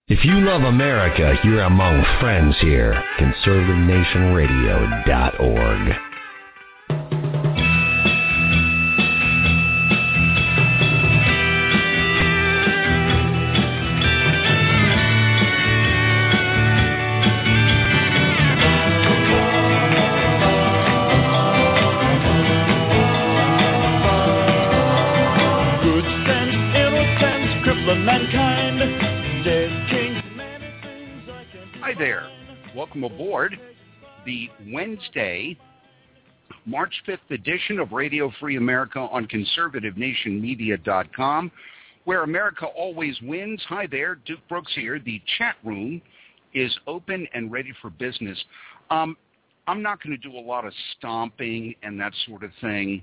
If you love America, you're among friends here. ConservativeNationRadio.org. Hi there. Welcome aboard the Wednesday, March 5th edition of Radio Free America on ConservativeNationMedia.com, where America always wins. Hi there, Duke Brooks here. The chat room is open and ready for business. I'm not going to do a lot of stomping and that sort of thing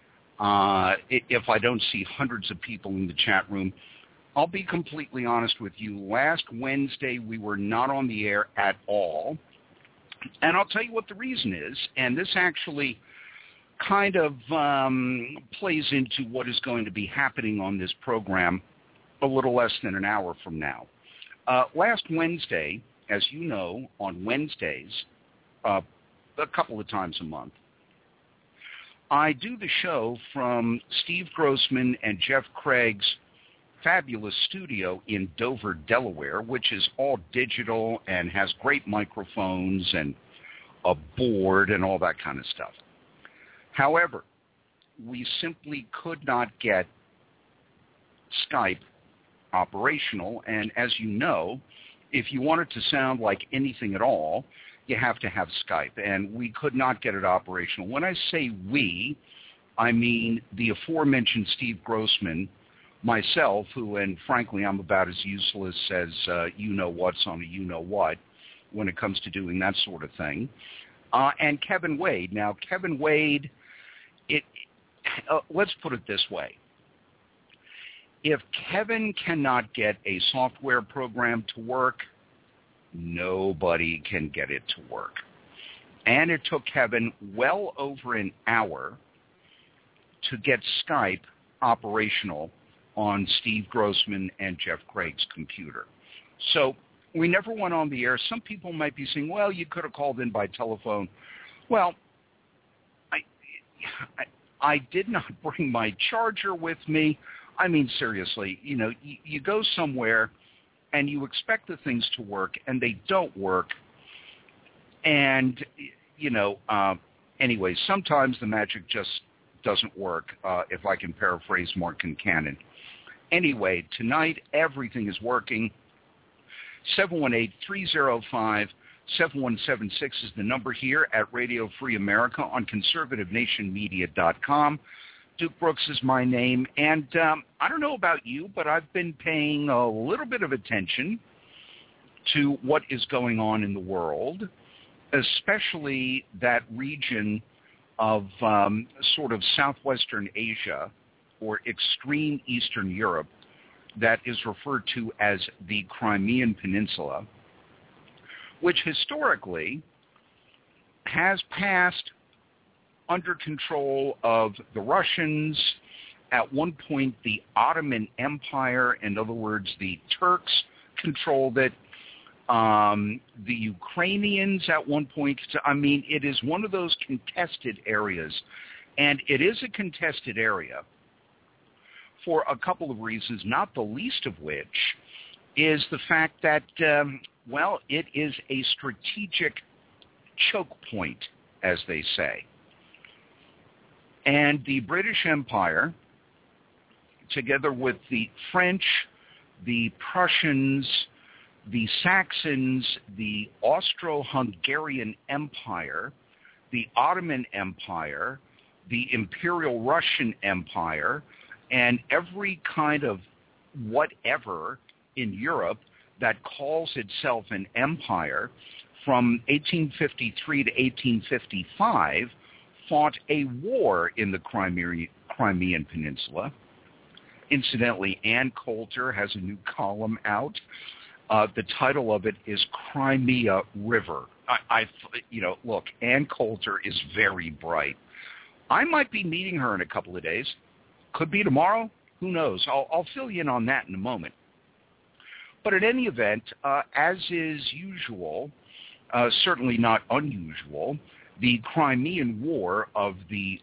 if I don't see hundreds of people in the chat room. I'll be completely honest with you. Last Wednesday, we were not on the air at all. And I'll tell you what the reason is. And this actually kind of plays into what is going to be happening on this program a little less than an hour from now. Last Wednesday, as you know, on Wednesdays, a couple of times a month, I do the show from Steve Grossman and Jeff Craig's fabulous studio in Dover, Delaware, which is all digital and has great microphones and a board and all that kind of stuff. However, we simply could not get Skype operational, and as you know, if you want it to sound like anything at all, you have to have Skype, and we could not get it operational. When I say we, I mean the aforementioned Steve Grossman, myself, who, and frankly, I'm about as useless as you-know-what's on a you-know-what when it comes to doing that sort of thing, and Kevin Wade. Now, Kevin Wade, let's put it this way. If Kevin cannot get a software program to work, nobody can get it to work. And it took Kevin well over an hour to get Skype operational on Steve Grossman and Jeff Craig's computer. So we never went on the air. Some people might be saying, well, you could have called in by telephone. Well, I did not bring my charger with me. I mean, seriously, you go somewhere and you expect the things to work, and they don't work. And, anyway, sometimes the magic just doesn't work, if I can paraphrase Mark Concannon. Anyway, tonight everything is working. 718-305-7176 is the number here at Radio Free America on ConservativeNationMedia.com. Duke Brooks is my name, and I don't know about you, but I've been paying a little bit of attention to what is going on in the world, especially that region of sort of southwestern Asia or extreme Eastern Europe that is referred to as the Crimean Peninsula, which historically has passed under control of the Russians, at one point the Ottoman Empire, in other words, the Turks controlled it, the Ukrainians at one point. I mean, it is one of those contested areas, and it is a contested area for a couple of reasons, not the least of which is the fact that, it is a strategic choke point, as they say. And the British Empire, together with the French, the Prussians, the Saxons, the Austro-Hungarian Empire, the Ottoman Empire, the Imperial Russian Empire, and every kind of whatever in Europe that calls itself an empire from 1853 to 1855 fought a war in the Crimean Peninsula. Incidentally, Ann Coulter has a new column out. The title of it is Crimea River. Look, Ann Coulter is very bright. I might be meeting her in a couple of days. Could be tomorrow. Who knows? I'll fill you in on that in a moment. But in any event, as is usual, certainly not unusual, the Crimean War of the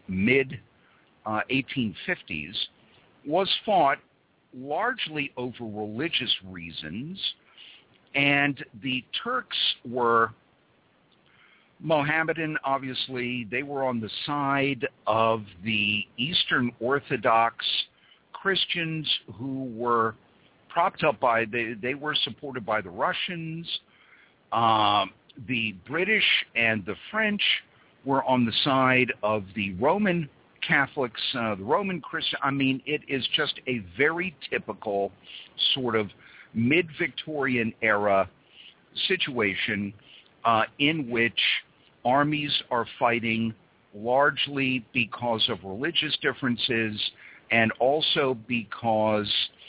mid-1850s was fought largely over religious reasons, and the Turks were Mohammedan, obviously. They were on the side of the Eastern Orthodox Christians who were propped up by, they were supported by the Russians. The British and the French were on the side of the Roman Catholics, the Roman Christian. I mean, it is just a very typical sort of mid-Victorian era situation in which armies are fighting largely because of religious differences and also because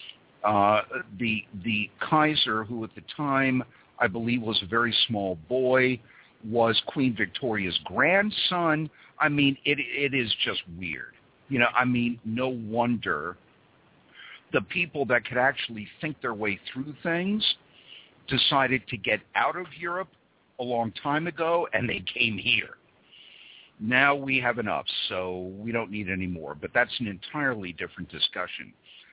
the Kaiser, who at the time I believe was a very small boy, was Queen Victoria's grandson. I mean, it is just weird. You know, I mean, no wonder the people that could actually think their way through things decided to get out of Europe a long time ago, and they came here. Now we have enough, so we don't need any more. But that's an entirely different discussion.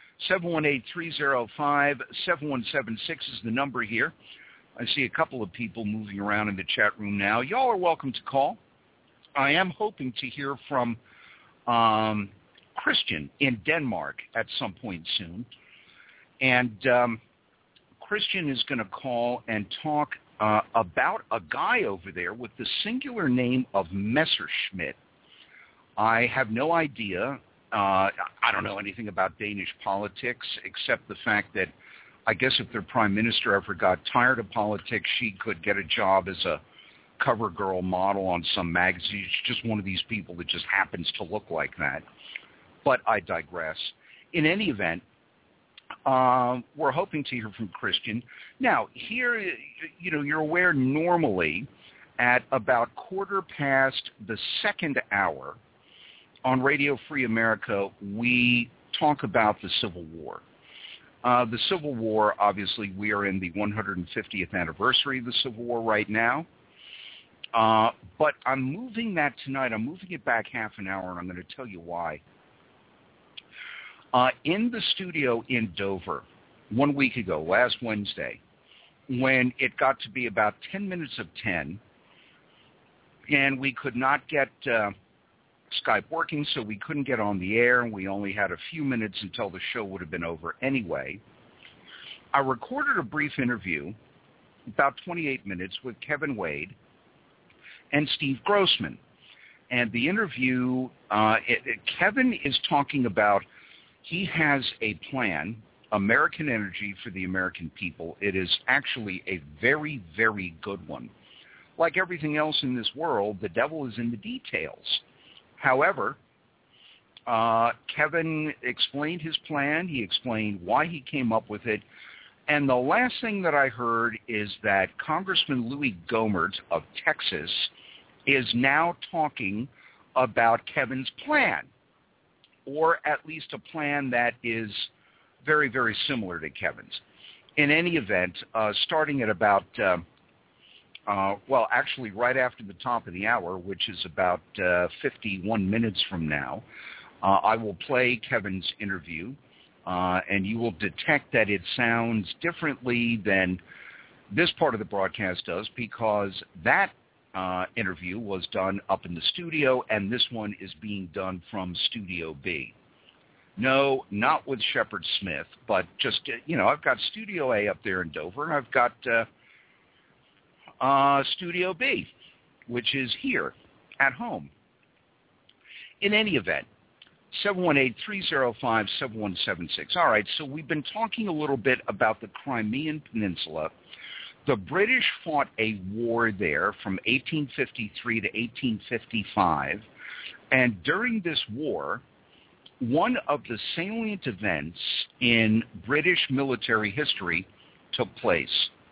718-305-7176 is the number here. I see a couple of people moving around in the chat room now. Y'all are welcome to call. I am hoping to hear from Christian in Denmark at some point soon. And Christian is going to call and talk about a guy over there with the singular name of Messerschmitt. I have no idea. I don't know anything about Danish politics except the fact that I guess if their prime minister ever got tired of politics, she could get a job as a cover girl model on some magazine. She's just one of these people that just happens to look like that. But I digress. In any event, we're hoping to hear from Christian. Now, here, you know, you're aware normally at about 1:15 the second hour on Radio Free America, we talk about the Civil War. The Civil War, obviously, we are in the 150th anniversary of the Civil War right now. But I'm moving that tonight. I'm moving it back half an hour, and I'm going to tell you why. In the studio in Dover 1 week ago, last Wednesday, when it got to be about 10 minutes of 10, and we could not get Skype working, so we couldn't get on the air, and we only had a few minutes until the show would have been over anyway. I recorded a brief interview, about 28 minutes, with Kevin Wade and Steve Grossman. And the interview, Kevin is talking about, he has a plan, American Energy for the American people. It is actually a very, very good one. Like everything else in this world, the devil is in the details. However, Kevin explained his plan. He explained why he came up with it. And the last thing that I heard is that Congressman Louis Gohmert of Texas is now talking about Kevin's plan, or at least a plan that is very, very similar to Kevin's. In any event, starting at about well, actually right after the top of the hour, which is about 51 minutes from now, I will play Kevin's interview, and you will detect that it sounds differently than this part of the broadcast does, because that interview was done up in the studio, and this one is being done from Studio B. No, not with Shepard Smith, but just, you know, I've got Studio A up there in Dover, and I've got Studio B, which is here at home. In any event, 718-305-7176. All right, so we've been talking a little bit about the Crimean Peninsula. The British fought a war there from 1853 to 1855, and during this war, one of the salient events in British military history took place.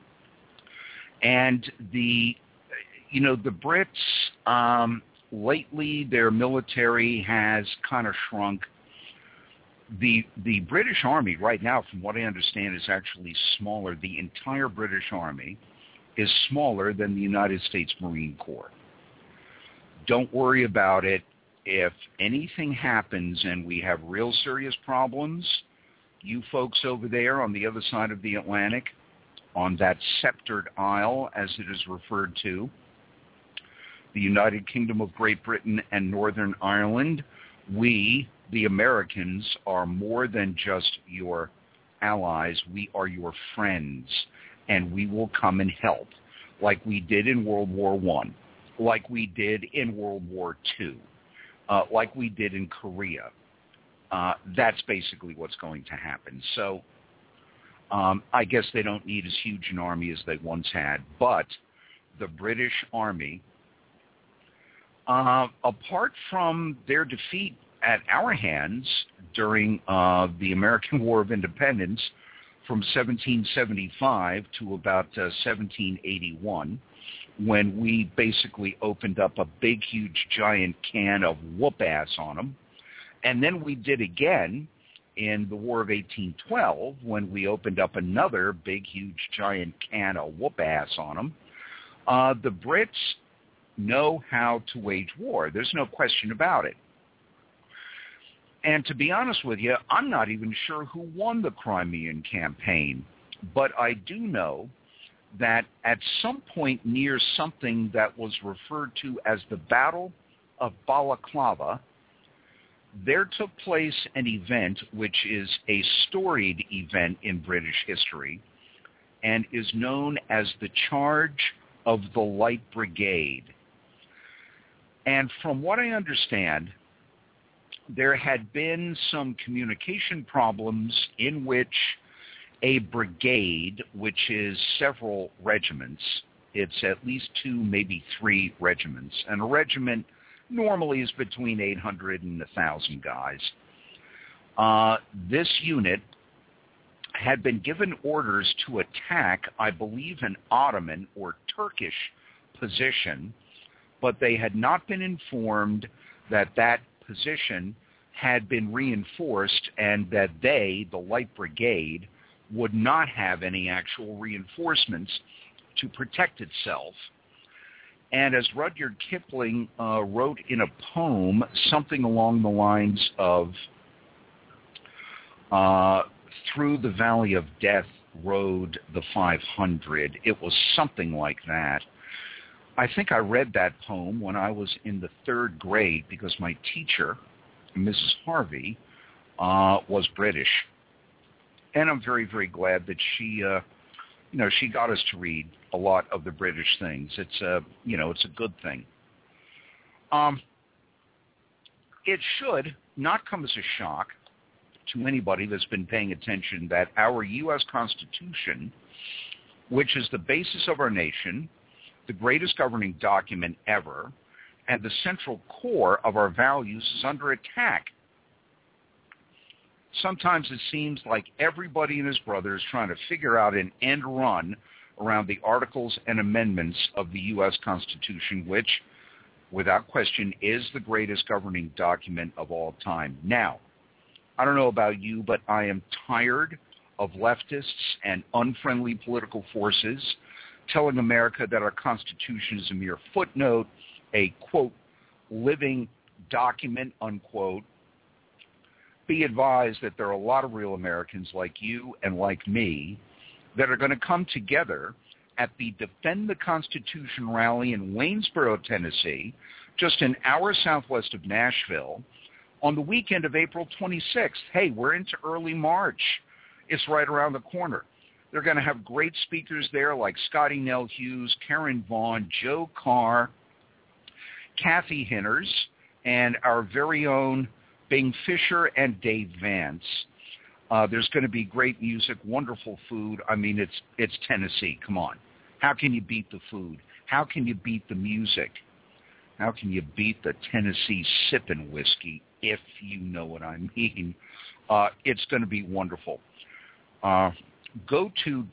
And the Brits, lately their military has kind of shrunk. The British Army right now, from what I understand, is actually smaller. The entire British Army is smaller than the United States Marine Corps. Don't worry about it. If anything happens and we have real serious problems, you folks over there on the other side of the Atlantic, on that sceptered isle, as it is referred to, the United Kingdom of Great Britain and Northern Ireland, we, the Americans, are more than just your allies. We are your friends, and we will come and help, like we did in World War I, like we did in World War II, like we did in Korea. That's basically what's going to happen. So I guess they don't need as huge an army as they once had, but the British Army, apart from their defeat at our hands during the American War of Independence from 1775 to about 1781, when we basically opened up a big, huge, giant can of whoop-ass on them, and then we did again in the War of 1812 when we opened up another big, huge, giant can of whoop-ass on them. The Brits know how to wage war. There's no question about it. And to be honest with you, I'm not even sure who won the Crimean campaign, but I do know that at some point near something that was referred to as the Battle of Balaclava, there took place an event which is a storied event in British history and is known as the Charge of the Light Brigade. And from what I understand, there had been some communication problems in which a brigade, which is several regiments, it's at least 2, maybe 3 regiments, and a regiment normally is between 800 and 1,000 guys. This unit had been given orders to attack, I believe, an Ottoman or Turkish position, but they had not been informed that that position had been reinforced and that they, the Light Brigade, would not have any actual reinforcements to protect itself. And as Rudyard Kipling wrote in a poem, something along the lines of, through the valley of death rode the 500. It was something like that. I think I read that poem when I was in the 3rd grade because my teacher, Mrs. Harvey, was British. And I'm very, very glad that she got us to read a lot of the British things. It's a good thing. It should not come as a shock to anybody that's been paying attention that our U.S. Constitution, which is the basis of our nation, the greatest governing document ever, and the central core of our values, is under attack. Sometimes it seems like everybody and his brother is trying to figure out an end run around the articles and amendments of the U.S. Constitution, which, without question, is the greatest governing document of all time. Now, I don't know about you, but I am tired of leftists and unfriendly political forces telling America that our Constitution is a mere footnote, a, quote, living document, unquote. Be advised that there are a lot of real Americans like you and like me that are going to come together at the Defend the Constitution rally in Waynesboro, Tennessee, just an hour southwest of Nashville, on the weekend of April 26th. Hey, we're into early March. It's right around the corner. They're going to have great speakers there like Scotty Nell Hughes, Karen Vaughn, Joe Carr, Kathy Hinners, and our very own Bing Fisher and Dave Vance. There's going to be great music, wonderful food. I mean, it's Tennessee. Come on. How can you beat the food? How can you beat the music? How can you beat the Tennessee sipping whiskey, if you know what I mean? It's going to be wonderful. Go to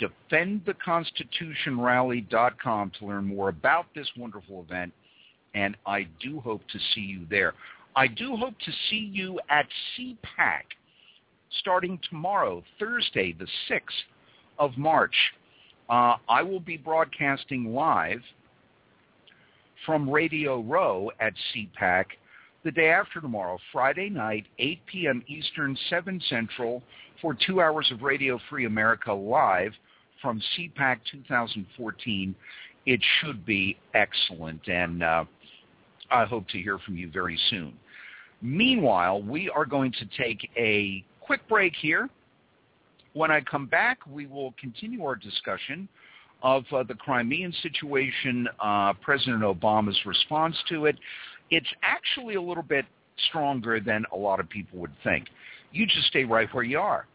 defendtheconstitutionrally.com to learn more about this wonderful event, and I do hope to see you there. I do hope to see you at CPAC starting tomorrow, Thursday, the 6th of March. I will be broadcasting live from Radio Row at CPAC the day after tomorrow, Friday night, 8 p.m. Eastern, 7 Central, for 2 hours of Radio Free America live from CPAC 2014. It should be excellent, and I hope to hear from you very soon. Meanwhile, we are going to take a quick break here. When I come back, we will continue our discussion of the Crimean situation, President Obama's response to it. It's actually a little bit stronger than a lot of people would think. You just stay right where you are.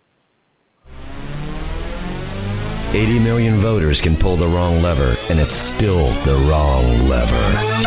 80 million voters can pull the wrong lever, and it's still the wrong lever.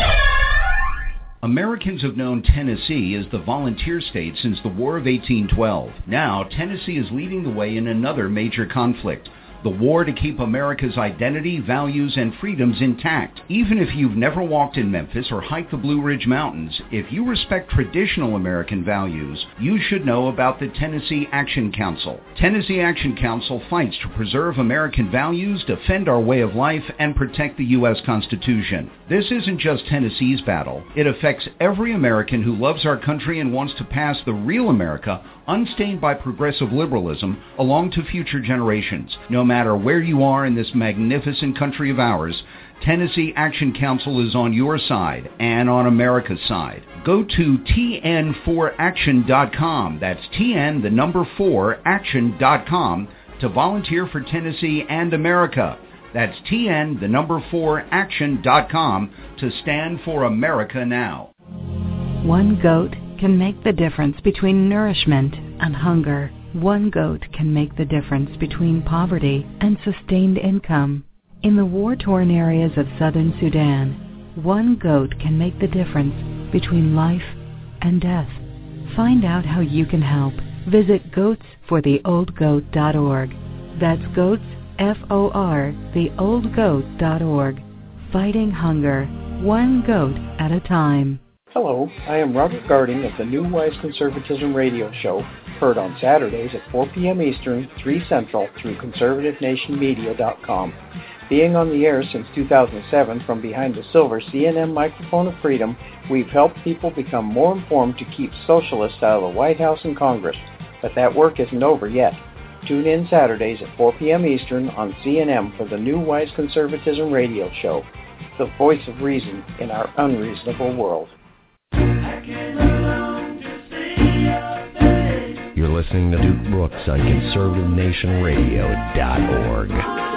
Americans have known Tennessee as the volunteer state since the War of 1812. Now, Tennessee is leading the way in another major conflict, the war to keep America's identity, values, and freedoms intact. Even if you've never walked in Memphis or hiked the Blue Ridge Mountains, if you respect traditional American values, you should know about the Tennessee Action Council. Tennessee Action Council fights to preserve American values, defend our way of life, and protect the U.S. Constitution. This isn't just Tennessee's battle. It affects every American who loves our country and wants to pass the real America, unstained by progressive liberalism, along to future generations. No matter where you are in this magnificent country of ours, Tennessee Action Council is on your side and on America's side. Go to tn4action.com. That's TN, the number 4, action.com to volunteer for Tennessee and America. That's TN, the number 4, action.com to stand for America now. One goat can make the difference between nourishment and hunger. One goat can make the difference between poverty and sustained income. In the war-torn areas of southern Sudan, one goat can make the difference between life and death. Find out how you can help. Visit goatsfortheoldgoat.org. That's goats, F-O-R, theoldgoat.org. Fighting hunger, one goat at a time. Hello, I am Robert Garding of the New Wise Conservatism radio show, heard on Saturdays at 4 p.m. Eastern, 3 Central, through conservativenationmedia.com. Being on the air since 2007 from behind the silver CNN microphone of freedom, we've helped people become more informed to keep socialists out of the White House and Congress. But that work isn't over yet. Tune in Saturdays at 4 p.m. Eastern on CNN for the New Wise Conservatism radio show, the voice of reason in our unreasonable world. You're listening to Duke Brooks on ConservativeNationRadio.org.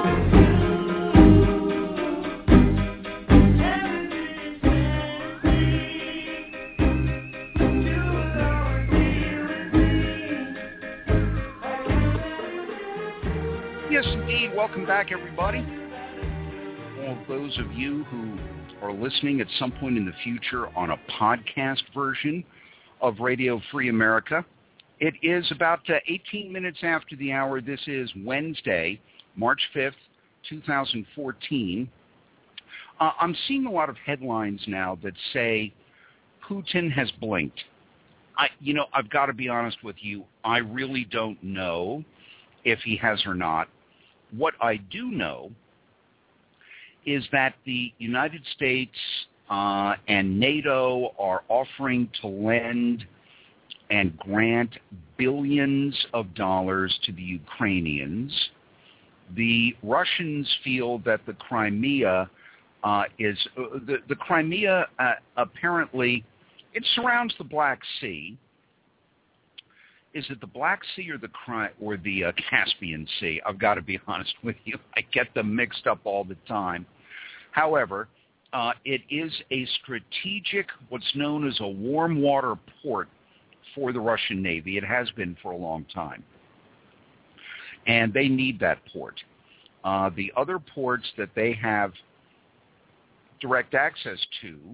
Yes, indeed. Welcome back, everybody. All those of you who are listening at some point in the future on a podcast version of Radio Free America, it is about 18 minutes after the hour. This is Wednesday, March 5th, 2014. I'm seeing a lot of headlines now that say Putin has blinked. I've got to be honest with you. I really don't know if he has or not. What I do know is that the United States and NATO are offering to lend and grant billions of dollars to the Ukrainians. The Russians feel that the Crimea the Crimea apparently, it surrounds the Black Sea. Is it the Black Sea or the Caspian Sea? I've got to be honest with you. I get them mixed up all the time. However, it is a strategic, what's known as a warm water port for the Russian Navy. It has been for a long time. And they need that port. The other ports that they have direct access to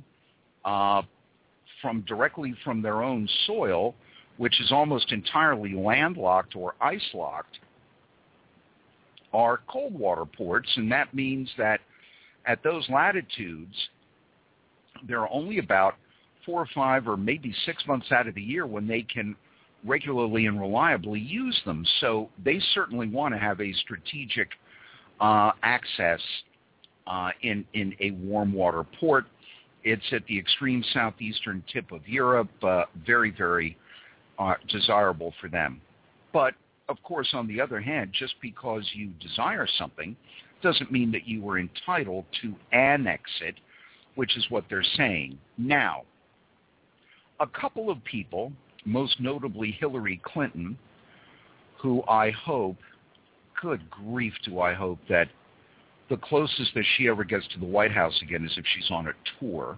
directly from their own soil, which is almost entirely landlocked or ice-locked, are cold water ports, and that means that at those latitudes, there are only about 4 or 5 or maybe 6 months out of the year when they can regularly and reliably use them. So they certainly want to have a strategic access in a warm water port. It's at the extreme southeastern tip of Europe, very, very desirable for them. But, of course, on the other hand, just because you desire something doesn't mean that you are entitled to annex it, which is what they're saying. Now, a couple of people, most notably Hillary Clinton, who I hope, good grief do I hope, that the closest that she ever gets to the White House again is if she's on a tour.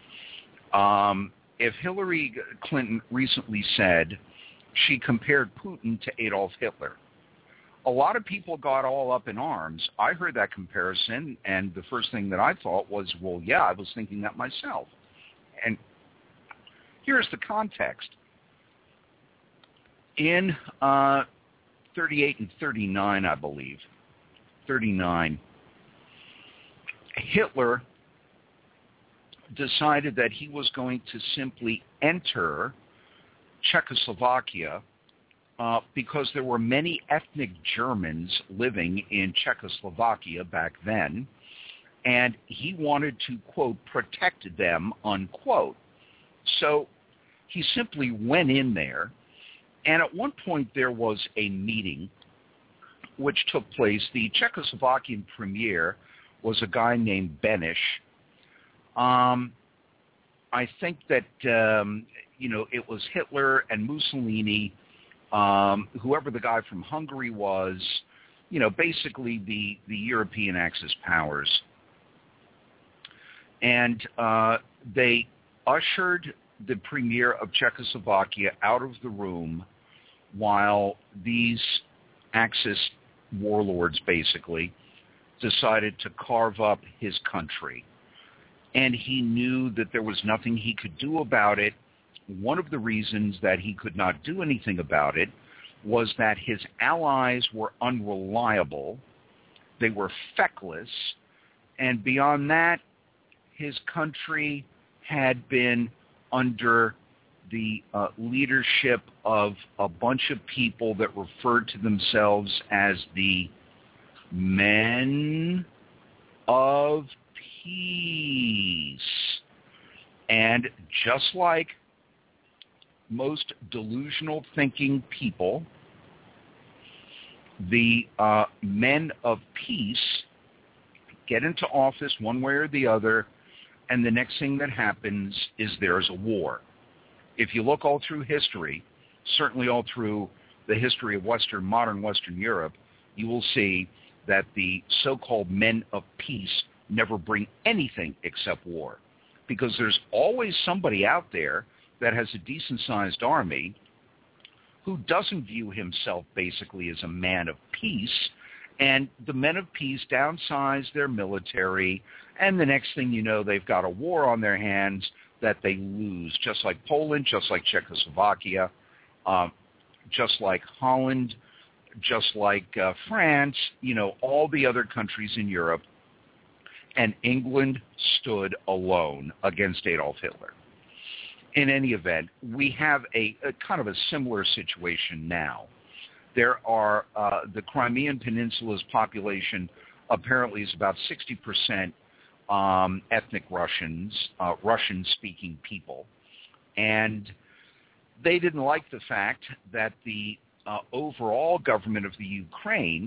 If Hillary Clinton recently said she compared Putin to Adolf Hitler, a lot of people got all up in arms. I heard that comparison, and the first thing that I thought was, well, yeah, I was thinking that myself. And here's the context. In 38 and 39, I believe, 39, Hitler decided that he was going to simply enter Czechoslovakia because there were many ethnic Germans living in Czechoslovakia back then, and he wanted to, quote, protect them, unquote. So he simply went in there, and at one point there was a meeting which took place. The Czechoslovakian premier was a guy named Beneš. I think that, it was Hitler and Mussolini, whoever the guy from Hungary was, basically the European Axis powers. And they ushered the premier of Czechoslovakia out of the room while these Axis warlords basically decided to carve up his country. And he knew that there was nothing he could do about it. One of the reasons that he could not do anything about it was that his allies were unreliable, they were feckless, and beyond that, his country had been under the leadership of a bunch of people that referred to themselves as the Men of Peace. And just like most delusional thinking people, the Men of Peace get into office one way or the other, and the next thing that happens is there's a war. If you look all through history, certainly all through the history of modern Western Europe, you will see that the so-called Men of Peace never bring anything except war, because there's always somebody out there that has a decent-sized army who doesn't view himself basically as a man of peace, and the Men of Peace downsize their military, and the next thing you know, they've got a war on their hands that they lose, just like Poland, just like Czechoslovakia, just like Holland, just like France, all the other countries in Europe. And England stood alone against Adolf Hitler. In any event, we have a kind of a similar situation now. There are the Crimean Peninsula's population apparently is about 60% ethnic Russians, Russian-speaking people. And they didn't like the fact that the overall government of the Ukraine,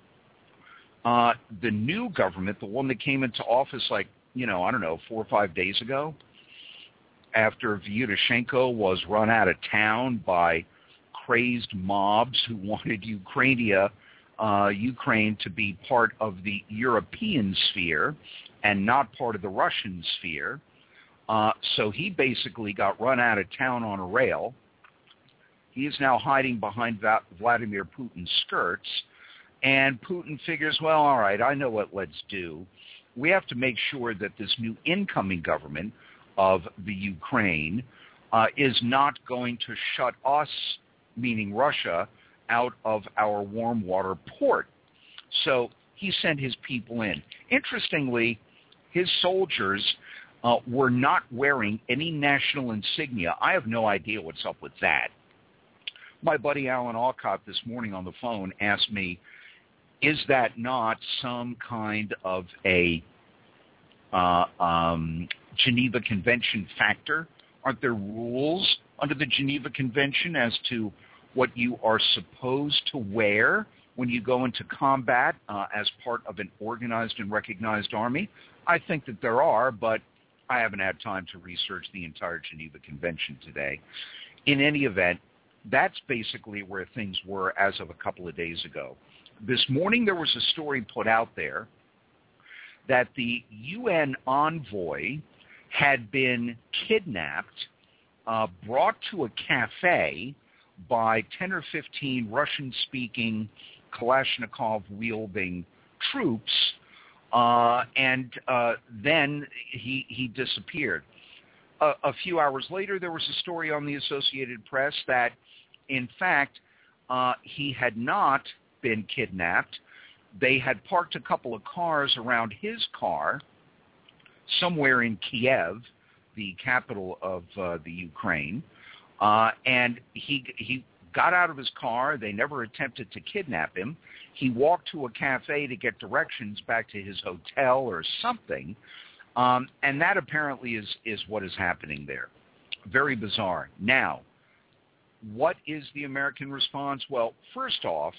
the new government, the one that came into office 4 or 5 days ago, after Vyutashenko was run out of town by crazed mobs who wanted Ukraine to be part of the European sphere and not part of the Russian sphere. So he basically got run out of town on a rail. He is now hiding behind Vladimir Putin's skirts. And Putin figures, well, all right, I know what let's do. We have to make sure that this new incoming government of the Ukraine is not going to shut us, meaning Russia, out of our warm water port. So he sent his people in. Interestingly, his soldiers were not wearing any national insignia. I have no idea what's up with that. My buddy Alan Alcott this morning on the phone asked me, is that not some kind of a Geneva Convention factor? Aren't there rules under the Geneva Convention as to what you are supposed to wear when you go into combat as part of an organized and recognized army? I think that there are, but I haven't had time to research the entire Geneva Convention today. In any event, that's basically where things were as of a couple of days ago. This morning there was a story put out there that the UN envoy had been kidnapped, brought to a cafe by 10 or 15 Russian-speaking, Kalashnikov-wielding troops, and then he disappeared. A few hours later, there was a story on the Associated Press that, in fact, he had not been kidnapped. They had parked a couple of cars around his car somewhere in Kiev, the capital of the Ukraine, and he got out of his car. They never attempted to kidnap him. He walked to a cafe to get directions back to his hotel or something, and that apparently is what is happening there. Very bizarre. Now, what is the American response? Well, first off,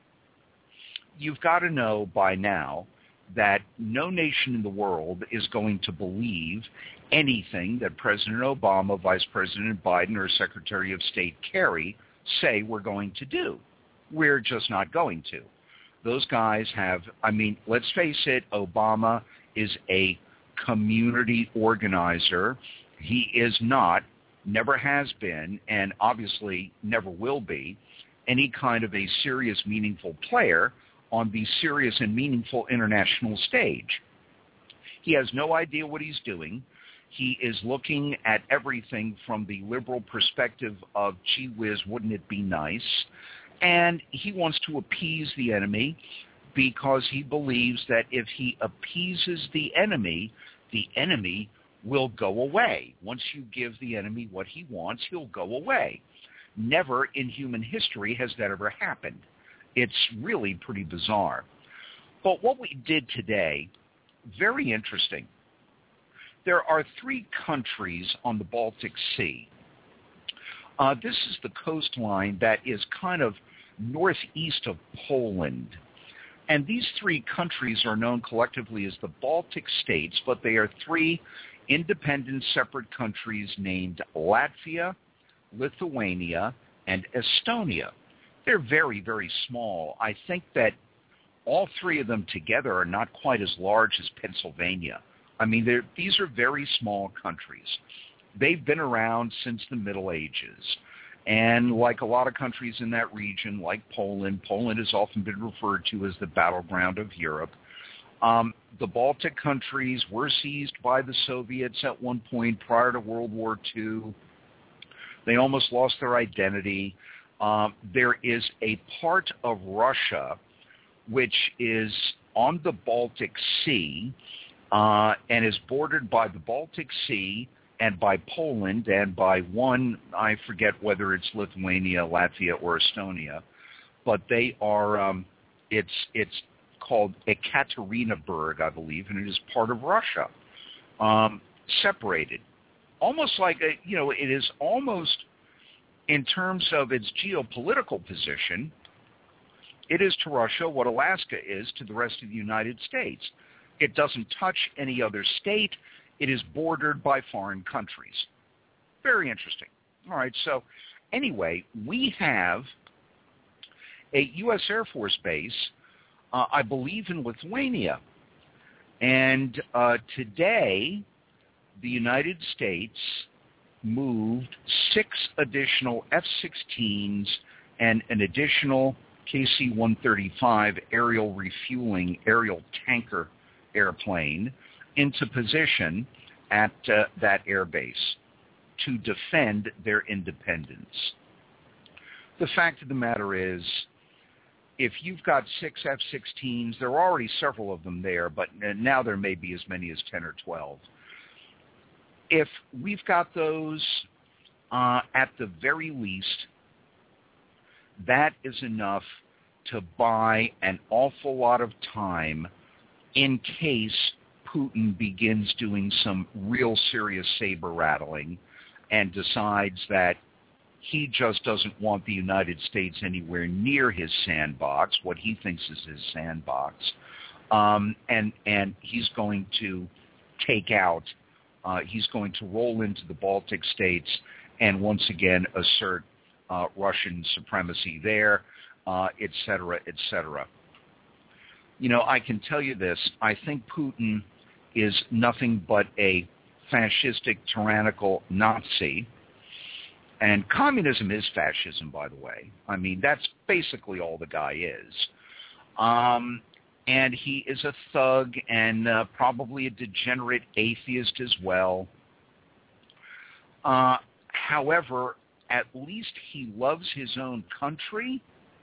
you've got to know by now that no nation in the world is going to believe anything that President Obama, Vice President Biden, or Secretary of State Kerry say we're going to do. We're just not going to. Those guys have, I mean, let's face it, Obama is a community organizer. He is not, never has been, and obviously never will be, any kind of a serious, meaningful player on the serious and meaningful international stage. He has no idea what he's doing. He is looking at everything from the liberal perspective of, gee whiz, wouldn't it be nice? And he wants to appease the enemy because he believes that if he appeases the enemy will go away. Once you give the enemy what he wants, he'll go away. Never in human history has that ever happened. It's really pretty bizarre. But what we did today, very interesting. There are 3 countries on the Baltic Sea. This is the coastline that is kind of northeast of Poland. And these 3 countries are known collectively as the Baltic states, but they are 3 independent, separate countries named Latvia, Lithuania, and Estonia. They're very, very small. I think that all 3 of them together are not quite as large as Pennsylvania. I mean, these are very small countries. They've been around since the Middle Ages. And like a lot of countries in that region, like Poland has often been referred to as the battleground of Europe. The Baltic countries were seized by the Soviets at one point prior to World War II. They almost lost their identity. There is a part of Russia which is on the Baltic Sea and is bordered by the Baltic Sea and by Poland and by one, I forget whether it's Lithuania, Latvia, or Estonia, but they are, it's called Ekaterinburg, I believe, and it is part of Russia, separated. Almost like, it is almost, in terms of its geopolitical position, it is to Russia what Alaska is to the rest of the United States. It doesn't touch any other state. It is bordered by foreign countries. Very interesting. All right, so anyway, we have a U.S. Air Force base, I believe in Lithuania. And today, the United States moved 6 additional F-16s and an additional KC-135 aerial refueling aerial tanker airplane into position at that air base to defend their independence. The fact of the matter is, if you've got 6 F-16s, there are already several of them there, but now there may be as many as 10 or 12. If we've got those, at the very least, that is enough to buy an awful lot of time in case Putin begins doing some real serious saber rattling and decides that he just doesn't want the United States anywhere near his sandbox, what he thinks is his sandbox, and he's going to take out, he's going to roll into the Baltic states and once again assert Russian supremacy there, et cetera, et cetera. You know, I can tell you this. I think Putin is nothing but a fascistic, tyrannical Nazi. And communism is fascism, by the way. I mean, that's basically all the guy is. And he is a thug and probably a degenerate atheist as well. However, at least he loves his own country,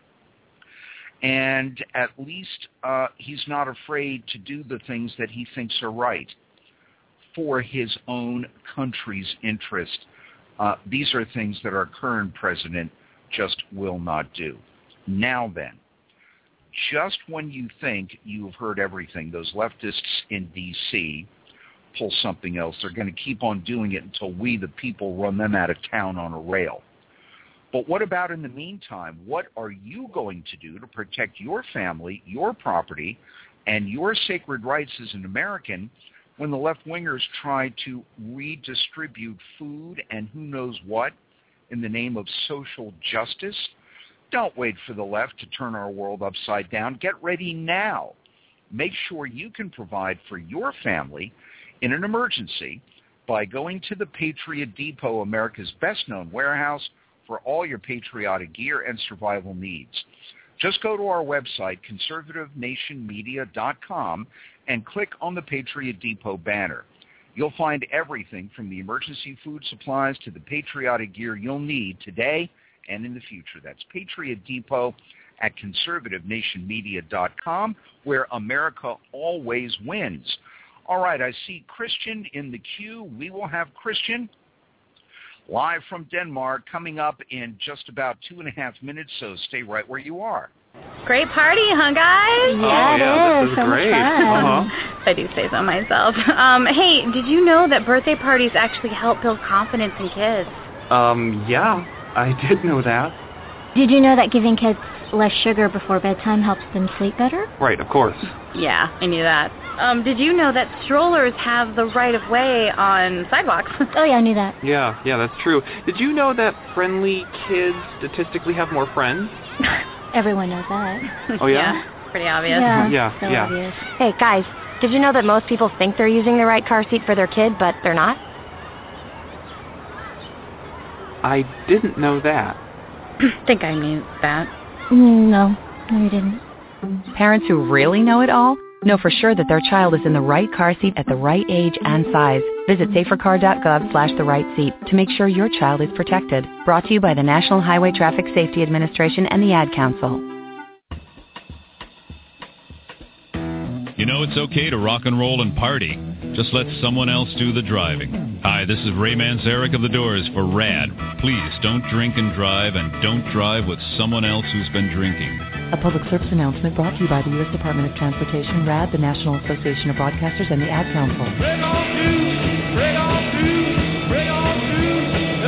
and at least he's not afraid to do the things that he thinks are right for his own country's interest. These are things that our current president just will not do. Now then, just when you think you've heard everything, those leftists in D.C. pull something else. They're going to keep on doing it until we, the people, run them out of town on a rail. But what about in the meantime? What are you going to do to protect your family, your property, and your sacred rights as an American when the left-wingers try to redistribute food and who knows what in the name of social justice? Don't wait for the left to turn our world upside down. Get ready now. Make sure you can provide for your family in an emergency by going to the Patriot Depot, America's best-known warehouse for all your patriotic gear and survival needs. Just go to our website, conservativenationmedia.com, and click on the Patriot Depot banner. You'll find everything from the emergency food supplies to the patriotic gear you'll need today and in the future. That's Patriot Depot at conservativenationmedia.com, where America always wins. All right, I see Christian in the queue. We will have Christian live from Denmark coming up in just about 2.5 minutes, so stay right where you are. Great party, huh, guys? Yeah, this is great. I do say so myself. Hey, did you know that birthday parties actually help build confidence in kids? Yeah, I did know that. Did you know that giving kids less sugar before bedtime helps them sleep better? Right, of course. Yeah, I knew that. Did you know that strollers have the right of way on sidewalks? Oh, yeah, I knew that. Yeah, that's true. Did you know that friendly kids statistically have more friends? Everyone knows that. Oh, yeah? Yeah, pretty obvious. Yeah. Obvious. Hey, guys, did you know that most people think they're using the right car seat for their kid, but they're not? I didn't know that. Think I knew that. No, you didn't. Parents who really know it all know for sure that their child is in the right car seat at the right age and size. Visit safercar.gov/the-right-seat to make sure your child is protected. Brought to you by the National Highway Traffic Safety Administration and the Ad Council. You know it's okay to rock and roll and party. Just let someone else do the driving. Hi, this is Ray Manzarek of The Doors for RAD. Please don't drink and drive, and don't drive with someone else who's been drinking. A public service announcement brought to you by the U.S. Department of Transportation, RAD, the National Association of Broadcasters, and the Ad Council. Bring on through, bring on through, bring on through.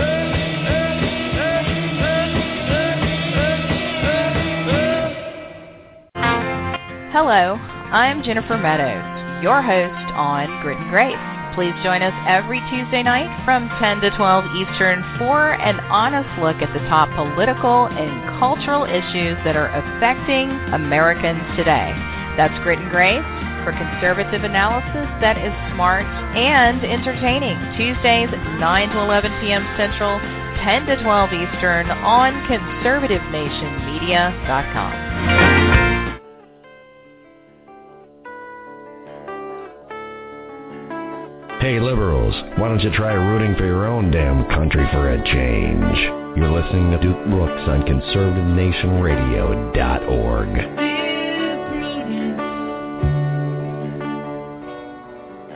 Hello, I'm Jennifer Meadows, your host on Grit and Grace. Please join us every Tuesday night from 10 to 12 Eastern for an honest look at the top political and cultural issues that are affecting Americans today. That's Grit and Grace, for conservative analysis that is smart and entertaining. Tuesdays, 9 to 11 p.m. Central, 10 to 12 Eastern on conservativenationmedia.com. Hey liberals, why don't you try rooting for your own damn country for a change? You're listening to Duke Brooks on conservativenationradio.org.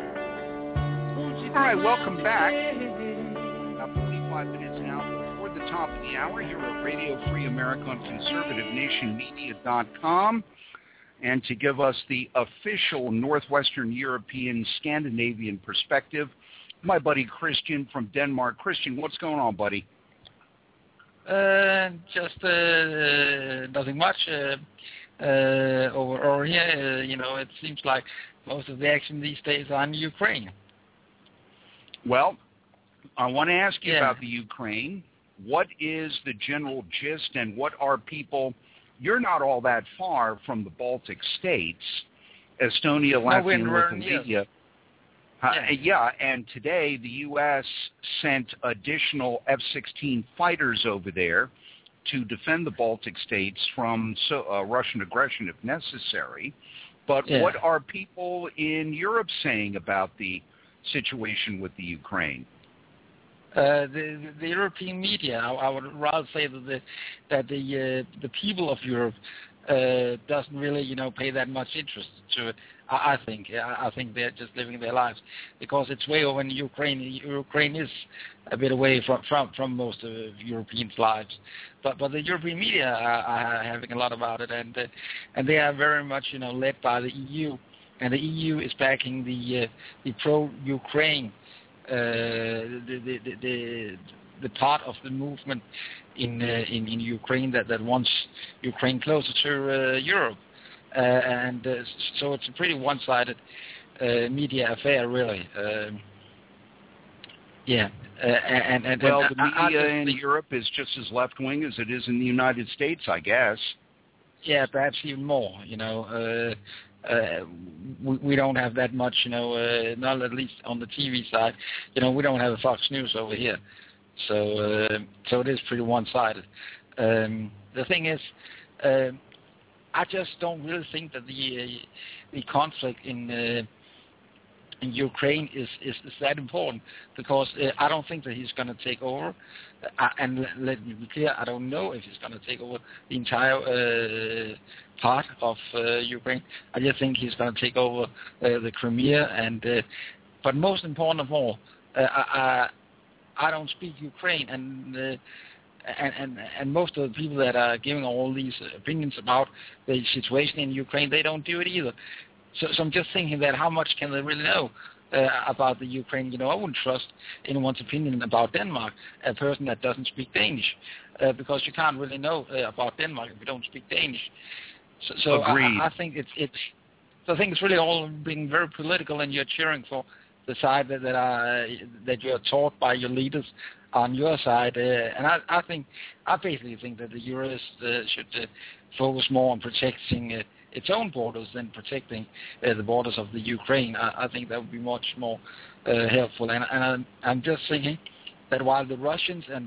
All right, welcome back. About 45 minutes now before the top of the hour here at Radio Free America on ConservativeNationMedia.com. And to give us the official Northwestern European Scandinavian perspective, my buddy Christian from Denmark. Christian, what's going on, buddy? Just nothing much. Over here, it seems like most of the action these days are in Ukraine. Well, I want to ask you about the Ukraine. What is the general gist, and what are people? You're not all that far from the Baltic states, Estonia, Latvia, and Lithuania. And today the U.S. sent additional F-16 fighters over there to defend the Baltic states from Russian aggression if necessary. But what are people in Europe saying about the situation with the Ukraine? The European media, I would rather say that the people of Europe doesn't really, pay that much interest to it. I think they're just living their lives because it's way over in Ukraine. Ukraine is a bit away from most of Europeans' lives, but the European media are having a lot about it, and they are very much, led by the EU, and the EU is backing the pro-Ukraine. The part of the movement in Ukraine that wants Ukraine closer to Europe, so it's a pretty one-sided media affair, really. The media in Europe is just as left-wing as it is in the United States, I guess. Yeah, perhaps even more. We don't have that much, not at least on the TV side. We don't have a Fox News over here, so it is pretty one-sided. The thing is, I just don't really think that the conflict in Ukraine is that important, because I don't think that he's going to take over. And let me be clear, I don't know if he's going to take over the entire part of Ukraine. I just think he's going to take over the Crimea. But most important of all, I don't speak Ukraine, and most of the people that are giving all these opinions about the situation in Ukraine, they don't do it either. So I'm just thinking that how much can they really know about the Ukraine? I wouldn't trust anyone's opinion about Denmark, a person that doesn't speak Danish, because you can't really know about Denmark if you don't speak Danish. So I think it's really all being very political, and you're cheering for the side that you're taught by your leaders on your side. And I basically think that the Euros should focus more on protecting its own borders than protecting the borders of the Ukraine. I think that would be much more helpful. And I'm just thinking that while the Russians and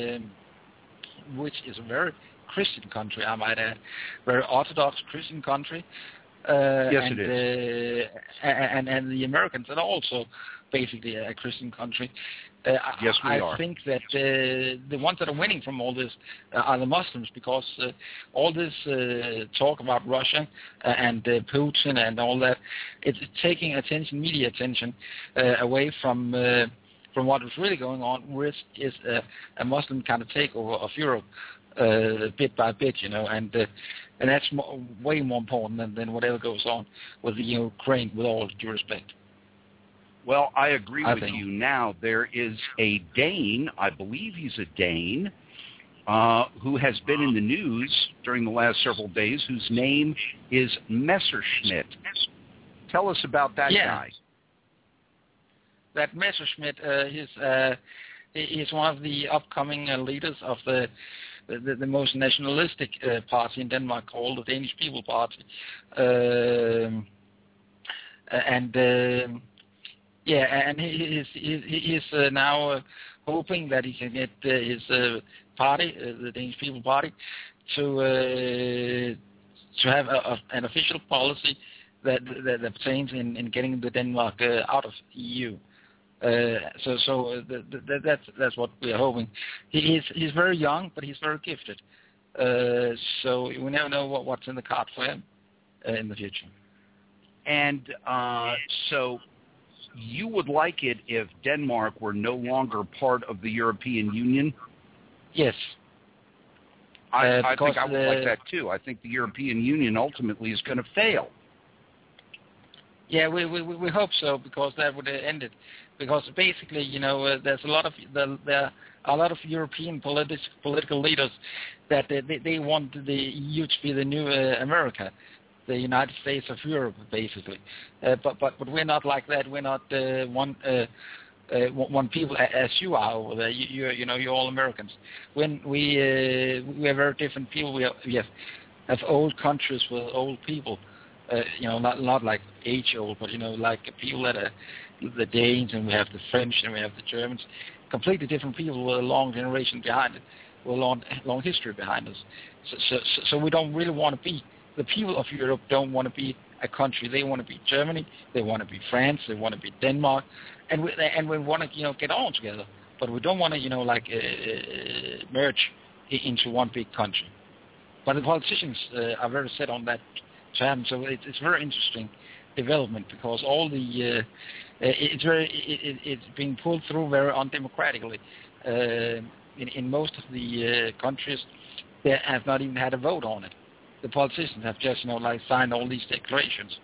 which is a very Christian country, I might add, very Orthodox Christian country, yes, it is. And the Americans are also basically a Christian country. Yes, we are. I think that the ones that are winning from all this are the Muslims, because all this talk about Russia and Putin and all that, it's taking media attention away from what is really going on, which is a Muslim kind of takeover of Europe, bit by bit, and that's way more important than whatever goes on with the Ukraine, with all due respect. Well, I agree with you. Now, there is a Dane, I believe he's a Dane, who has been in the news during the last several days, whose name is Messerschmidt. Tell us about that guy. That Messerschmidt, he's one of the upcoming leaders of the most nationalistic party in Denmark, called the Danish People Party. And he's now hoping that he can get his party, the Danish People Party, to have an official policy that pertains in getting the Denmark out of the EU. That's what we are hoping. He's very young, but he's very gifted. So we never know what's in the card for him in the future. And so you would like it if Denmark were no longer part of the European Union? Yes. I think I would like that too. I think the European Union ultimately is going to fail. Yeah, we hope so, because that would end it. Because basically, there's a lot of there are a lot of European political leaders that they want the EU to be the new America, the United States of Europe, basically. But we're not like that. We're not one people as you are over there. You're all Americans. When we are very different people. We have old countries with old people. Not like age old, but like people that are the Danes, and we have the French, and we have the Germans. Completely different people with a long generation behind it, with a long history behind us. So we don't really want to be, the people of Europe don't want to be a country. They want to be Germany, they want to be France, they want to be Denmark, and we want to get on together. But we don't want to merge into one big country. But the politicians are very set on that to happen. So it's very interesting development, because all the it's being pulled through very undemocratically. In most of the countries, they have not even had a vote on it. The politicians have just signed all these declarations.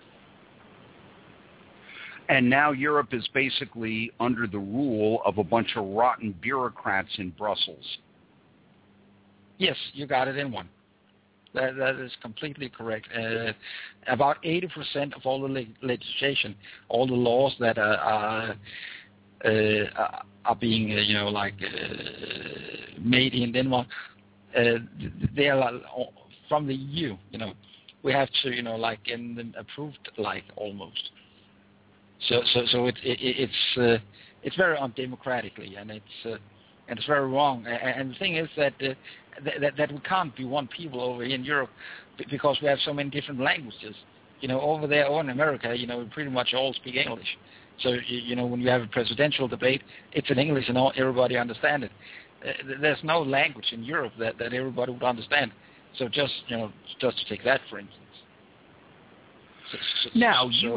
And now Europe is basically under the rule of a bunch of rotten bureaucrats in Brussels. Yes, you got it in one. That is completely correct. About 80% of all the legislation, all the laws that are being, made in Denmark, they are from the EU. We have to, get them approved, almost. So it's very undemocratically, and it's very wrong. And the thing is that we can't be one people over here in Europe, because we have so many different languages. Over there or in America, we pretty much all speak English. So when you have a presidential debate, it's in English, and everybody understands it. There's no language in Europe that everybody would understand. So just to take that for instance. Now you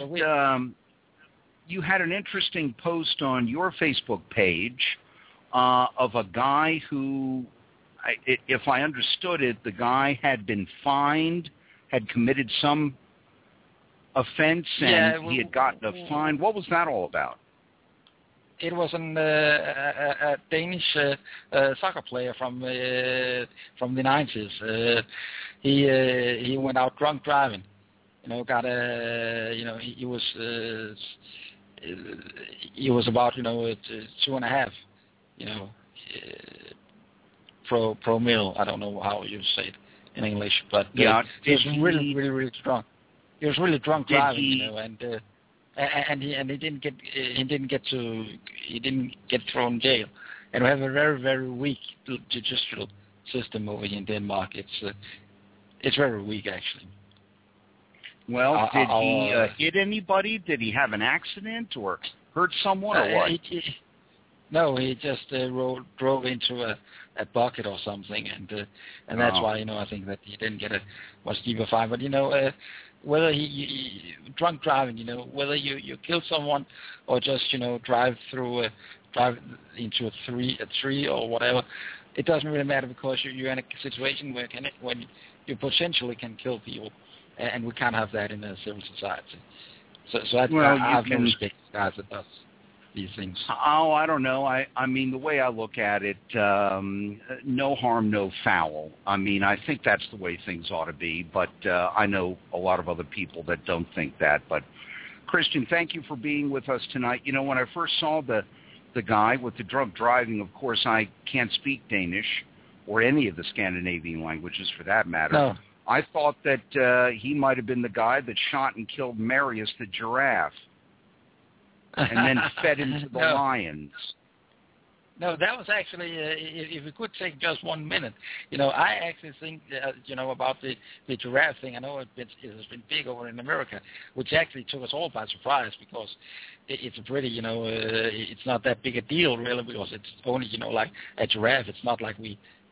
had an interesting post on your Facebook page of a guy who, if I understood it, the guy had been fined, had committed some offense, and he had gotten a fine. What was that all about? It was a Danish soccer player from the 90s. He went out drunk driving. He was about 2.5. Pro mil. I don't know how you say it in English, but he was really, really, really drunk. He was really drunk driving, and he didn't get thrown in jail. And we have a very, very weak judicial system over here in Denmark. It's very weak, actually. Well, did he hit anybody? Did he have an accident or hurt someone, or what? No, he just drove into a bucket or something, and that's why I think that he didn't get a much deeper fine. But whether he drunk driving, whether you kill someone or just drive into a tree or whatever, it doesn't really matter, because you're in a situation when you potentially can kill people, and we can't have that in a civil society. So I have no respect for guys that does these things. Oh, I don't know. I mean, the way I look at it, no harm, no foul. I mean, I think that's the way things ought to be, but I know a lot of other people that don't think that. But, Christian, thank you for being with us tonight. When I first saw the guy with the drunk driving, of course, I can't speak Danish or any of the Scandinavian languages for that matter. No. I thought that he might have been the guy that shot and killed Marius the giraffe and then fed him to the lions. No, that was actually, if we could take just 1 minute, I actually think, about the giraffe thing. I know it has been big over in America, which actually took us all by surprise, because it's a pretty, it's not that big a deal, really, because it's only, like a giraffe. It's not like we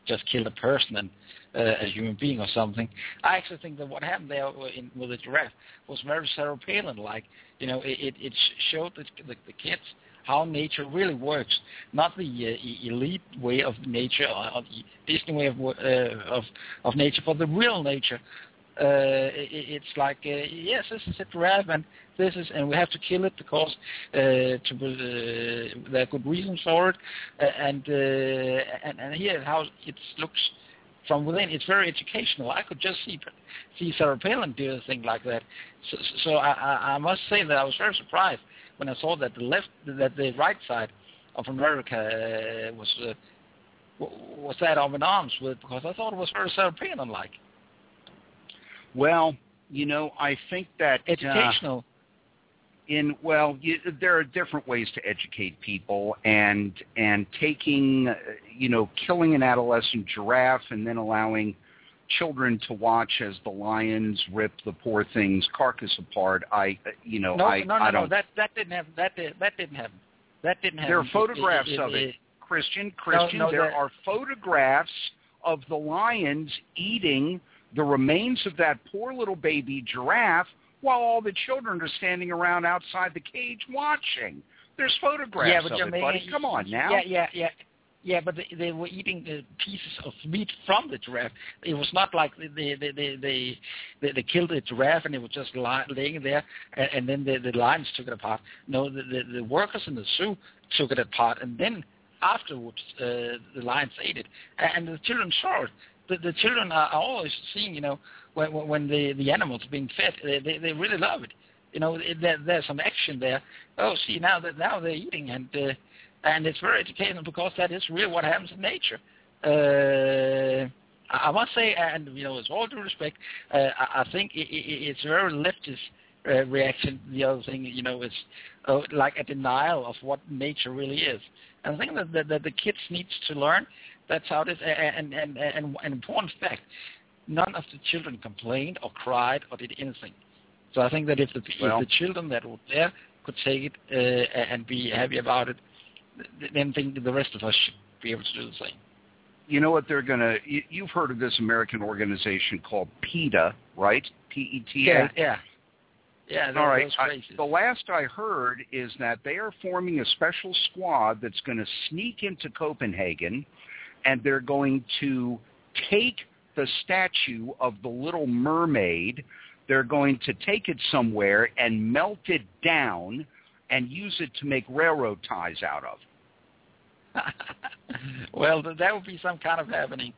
just killed a person and a human being or something. I actually think that what happened there with the giraffe was very Sarah Palin-like. It showed the kids how nature really works, not the elite way of nature or the Disney way of nature, but the real nature. It's like yes, this is a giraffe, and we have to kill it because there are good reasons for it, and here how it looks from within. It's very educational. I could just see Sarah Palin do a thing like that. So I must say that I was very surprised when I saw that the right side of America was that up in arms with, because I thought it was very Sarah Palin-like. Well, I think that educational. There are different ways to educate people, and taking, killing an adolescent giraffe and then allowing children to watch as the lions rip the poor thing's carcass apart. That didn't happen. That didn't happen. There are photographs of it, Christian. There are photographs of the lions eating the remains of that poor little baby giraffe while all the children are standing around outside the cage watching. There's photographs of it, buddy. Come on now. Yeah, but they were eating pieces of meat from the giraffe. It was not like they killed the giraffe and it was just laying there, and then the lions took it apart. No, the workers in the zoo took it apart, and then afterwards the lions ate it, and the children saw it. The children are always seeing, when the animals are being fed, they really love it. There's some action there. Oh, see, now they're eating, and it's very educational because that is really what happens in nature. I must say, and with all due respect, I think it's very leftist reaction. The other thing, is like a denial of what nature really is. And I think that the kids need to learn. That's how it is. And an important fact, none of the children complained or cried or did anything. So I think that if the children that were there could take it and be happy about it, then I think the rest of us should be able to do the same. You know what they're going to... You've heard of this American organization called PETA, right? PETA? Yeah. All right. The last I heard is that they are forming a special squad that's going to sneak into Copenhagen, and they're going to take the statue of the Little Mermaid. They're going to take it somewhere and melt it down and use it to make railroad ties out of. Well, that would be some kind of happening.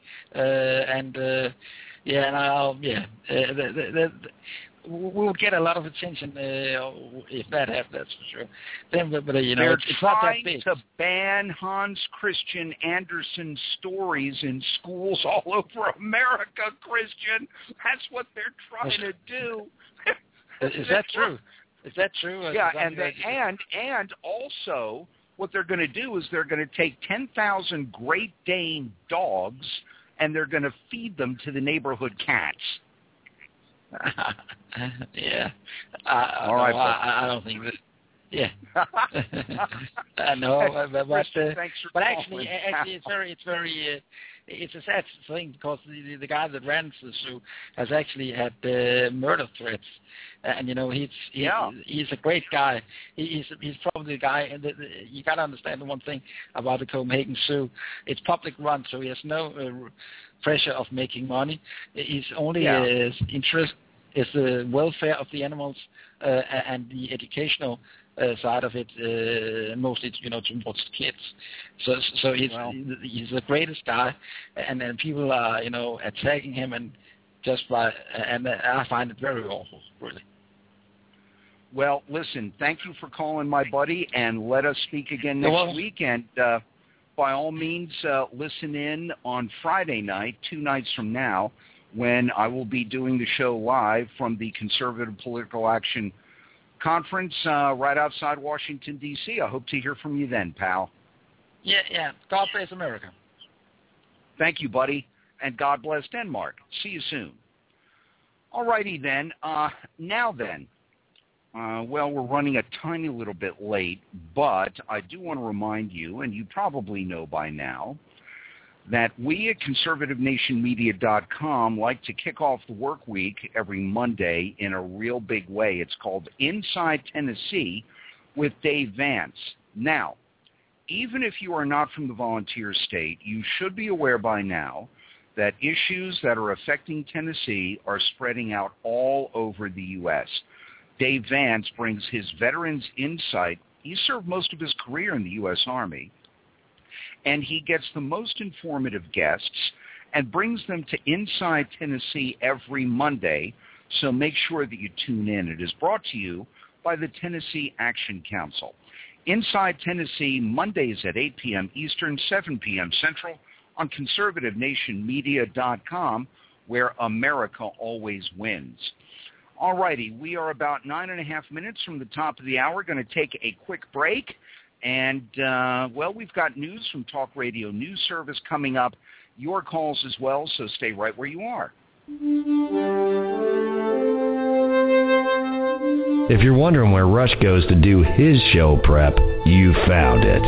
We would get a lot of attention if that happened, that's for sure. Then, but they're it's not that big. To ban Hans Christian Andersen stories in schools all over America, Christian. That's what they're trying to do. Is that true? Is that true? Yeah, and also what they're going to do is they're going to take 10,000 Great Dane dogs and they're going to feed them to the neighborhood cats. Yeah. All right. I don't think that. Yeah. I know, but actually, it's a sad thing because the guy that runs the zoo has actually had murder threats, and he's a great guy. He's probably the guy, and you got to understand the one thing about the Copenhagen Zoo. It's public run, so he has no pressure of making money. His only interest is the welfare of the animals and the educational side of it, mostly towards kids. So he's the greatest guy, and then people are attacking him and I find it very awful, really. Well, listen, thank you for calling, my buddy, and let us speak again next week. And by all means, listen in on Friday night, 2 nights from now, when I will be doing the show live from the Conservative Political Action Conference right outside Washington, D.C. I hope to hear from you then, pal. Yeah. God bless America. Thank you, buddy, and God bless Denmark. See you soon. All righty then. Now then, we're running a tiny little bit late, but I do want to remind you, and you probably know by now, that we at conservativenationmedia.com like to kick off the work week every Monday in a real big way. It's called Inside Tennessee with Dave Vance. Now, even if you are not from the volunteer state, you should be aware by now that issues that are affecting Tennessee are spreading out all over the U.S. Dave Vance brings his veterans' insight. He served most of his career in the U.S. Army, and he gets the most informative guests and brings them to Inside Tennessee every Monday, so make sure that you tune in. It is brought to you by the Tennessee Action Council. Inside Tennessee, Mondays at 8 p.m. Eastern, 7 p.m. Central, on conservativenationmedia.com, where America always wins. All righty, we are about 9.5 minutes from the top of the hour. Going to take a quick break. And, we've got news from Talk Radio News Service coming up. Your calls as well, so stay right where you are. If you're wondering where Rush goes to do his show prep, you found it.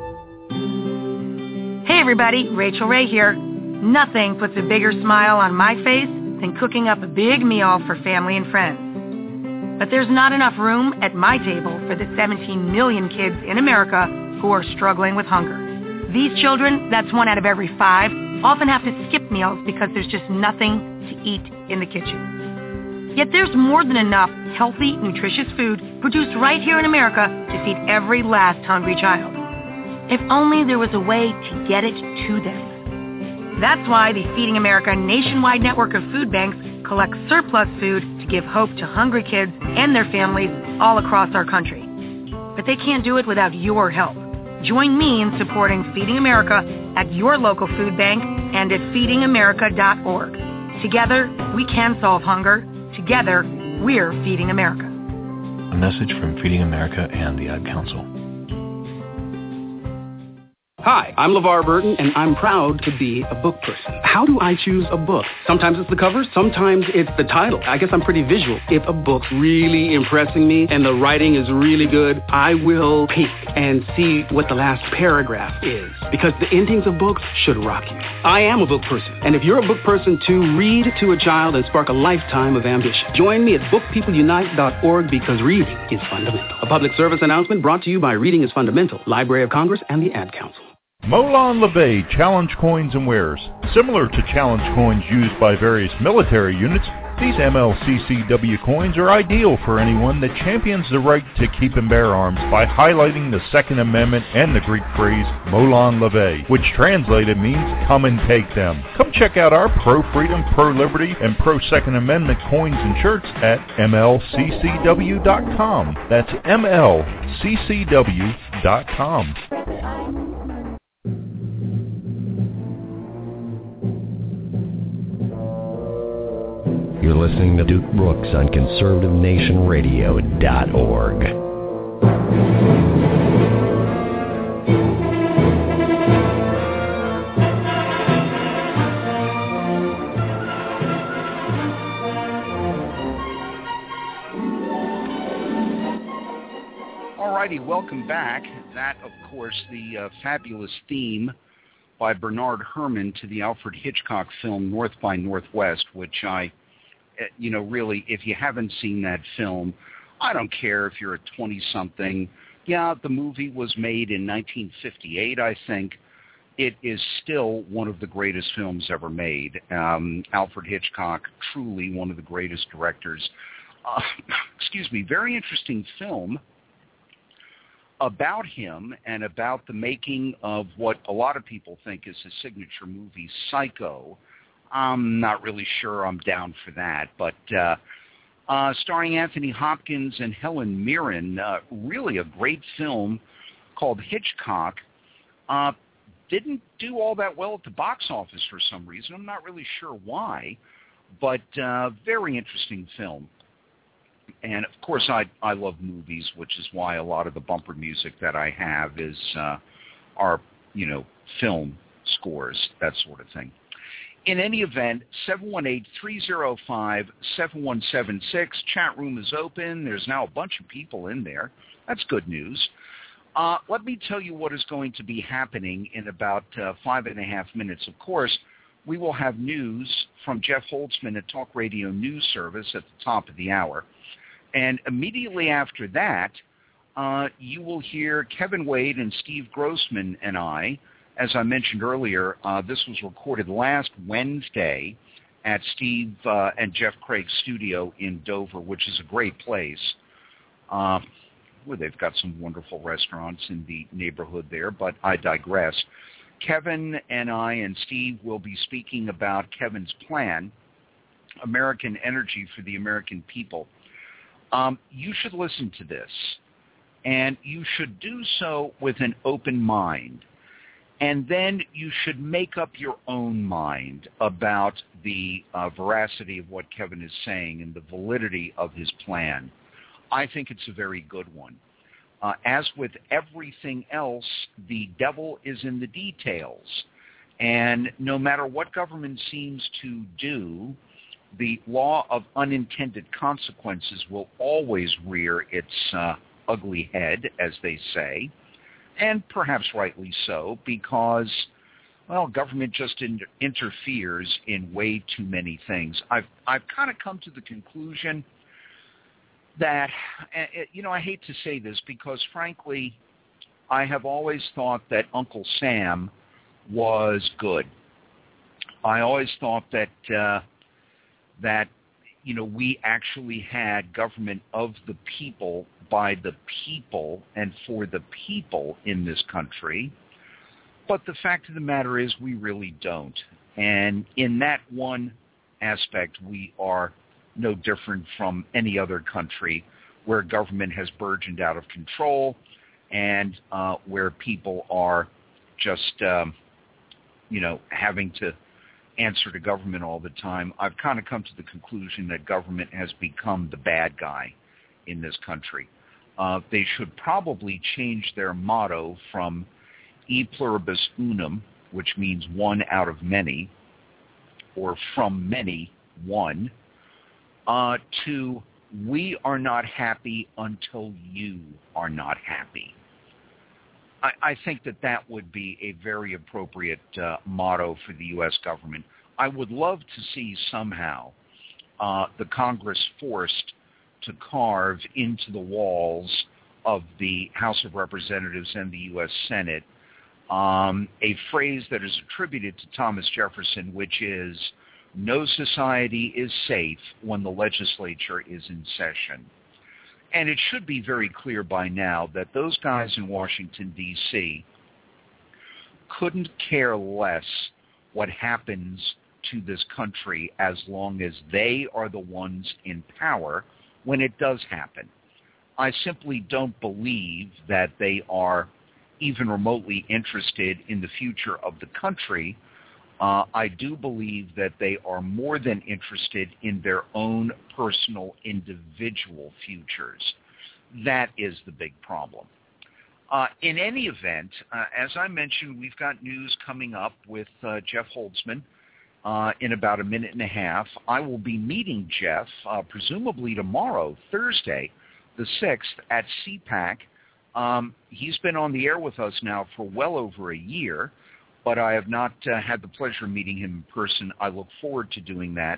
Hey everybody, Rachel Ray here. Nothing puts a bigger smile on my face than cooking up a big meal for family and friends. But there's not enough room at my table for the 17 million kids in America who are struggling with hunger. These children, that's 1 out of every 5, often have to skip meals because there's just nothing to eat in the kitchen. Yet there's more than enough healthy, nutritious food produced right here in America to feed every last hungry child. If only there was a way to get it to them. That's why the Feeding America nationwide network of food banks collects surplus food to give hope to hungry kids and their families all across our country. But they can't do it without your help. Join me in supporting Feeding America at your local food bank and at feedingamerica.org. Together, we can solve hunger. Together, we're Feeding America. A message from Feeding America and the Ad Council. Hi, I'm LeVar Burton, and I'm proud to be a book person. How do I choose a book? Sometimes it's the cover, sometimes it's the title. I guess I'm pretty visual. If a book's really impressing me and the writing is really good, I will peek and see what the last paragraph is, because the endings of books should rock you. I am a book person, and if you're a book person too, read to a child and spark a lifetime of ambition. Join me at bookpeopleunite.org, because reading is fundamental. A public service announcement brought to you by Reading is Fundamental, Library of Congress, and the Ad Council. Molon Labe Challenge Coins and Wares. Similar to challenge coins used by various military units, these MLCCW coins are ideal for anyone that champions the right to keep and bear arms by highlighting the Second Amendment and the Greek phrase Molon Labe, which translated means come and take them. Come check out our pro-freedom, pro-liberty, and pro-Second Amendment coins and shirts at MLCCW.com. That's MLCCW.com. You're listening to Duke Brooks on ConservativeNationRadio.org. All righty, welcome back. That, of course, the fabulous theme by Bernard Herrmann to the Alfred Hitchcock film North by Northwest, which I... really, if you haven't seen that film, I don't care if you're a 20-something. Yeah, the movie was made in 1958, I think. It is still one of the greatest films ever made. Alfred Hitchcock, truly one of the greatest directors. Very interesting film about him and about the making of what a lot of people think is his signature movie, Psycho. I'm not really sure I'm down for that, but starring Anthony Hopkins and Helen Mirren, really a great film called Hitchcock. Didn't do all that well at the box office for some reason. I'm not really sure why, but very interesting film. And, of course, I love movies, which is why a lot of the bumper music that I have is are, film scores, that sort of thing. In any event, 718-305-7176. Chat room is open. There's now a bunch of people in there. That's good news. Let me tell you what is going to be happening in about 5.5 minutes. Of course, we will have news from Jeff Holtzman at Talk Radio News Service at the top of the hour. And immediately after that, you will hear Kevin Wade and Steve Grossman and I. As I mentioned earlier, this was recorded last Wednesday at Steve and Jeff Craig's studio in Dover, which is a great place. Where they've got some wonderful restaurants in the neighborhood there, but I digress. Kevin and I and Steve will be speaking about Kevin's plan, American Energy for the American People. You should listen to this, and you should do so with an open mind. And then you should make up your own mind about the veracity of what Kevin is saying and the validity of his plan. I think it's a very good one. As with everything else, the devil is in the details. And no matter what government seems to do, the law of unintended consequences will always rear its ugly head, as they say, and perhaps rightly so, because, well, government just interferes in way too many things. I've kind of come to the conclusion that, I hate to say this because, frankly, I have always thought that Uncle Sam was good. I always thought that we actually had government of the people, by the people, and for the people in this country. But the fact of the matter is we really don't. And in that one aspect, we are no different from any other country where government has burgeoned out of control and where people are just, having to answer to government all the time. I've kind of come to the conclusion that government has become the bad guy in this country. They should probably change their motto from e pluribus unum, which means one out of many, or from many, one, to we are not happy until you are not happy. I think that would be a very appropriate motto for the U.S. government. I would love to see somehow the Congress forced to carve into the walls of the House of Representatives and the U.S. Senate a phrase that is attributed to Thomas Jefferson, which is, no society is safe when the legislature is in session. And it should be very clear by now that those guys in Washington, D.C. couldn't care less what happens to this country as long as they are the ones in power when it does happen. I simply don't believe that they are even remotely interested in the future of the country. I do believe that they are more than interested in their own personal individual futures. That is the big problem. In any event, as I mentioned, we've got news coming up with Jeff Holtzman in about a minute and a half. I will be meeting Jeff presumably tomorrow, Thursday, the 6th, at CPAC. He's been on the air with us now for well over a year, but I have not had the pleasure of meeting him in person. I look forward to doing that.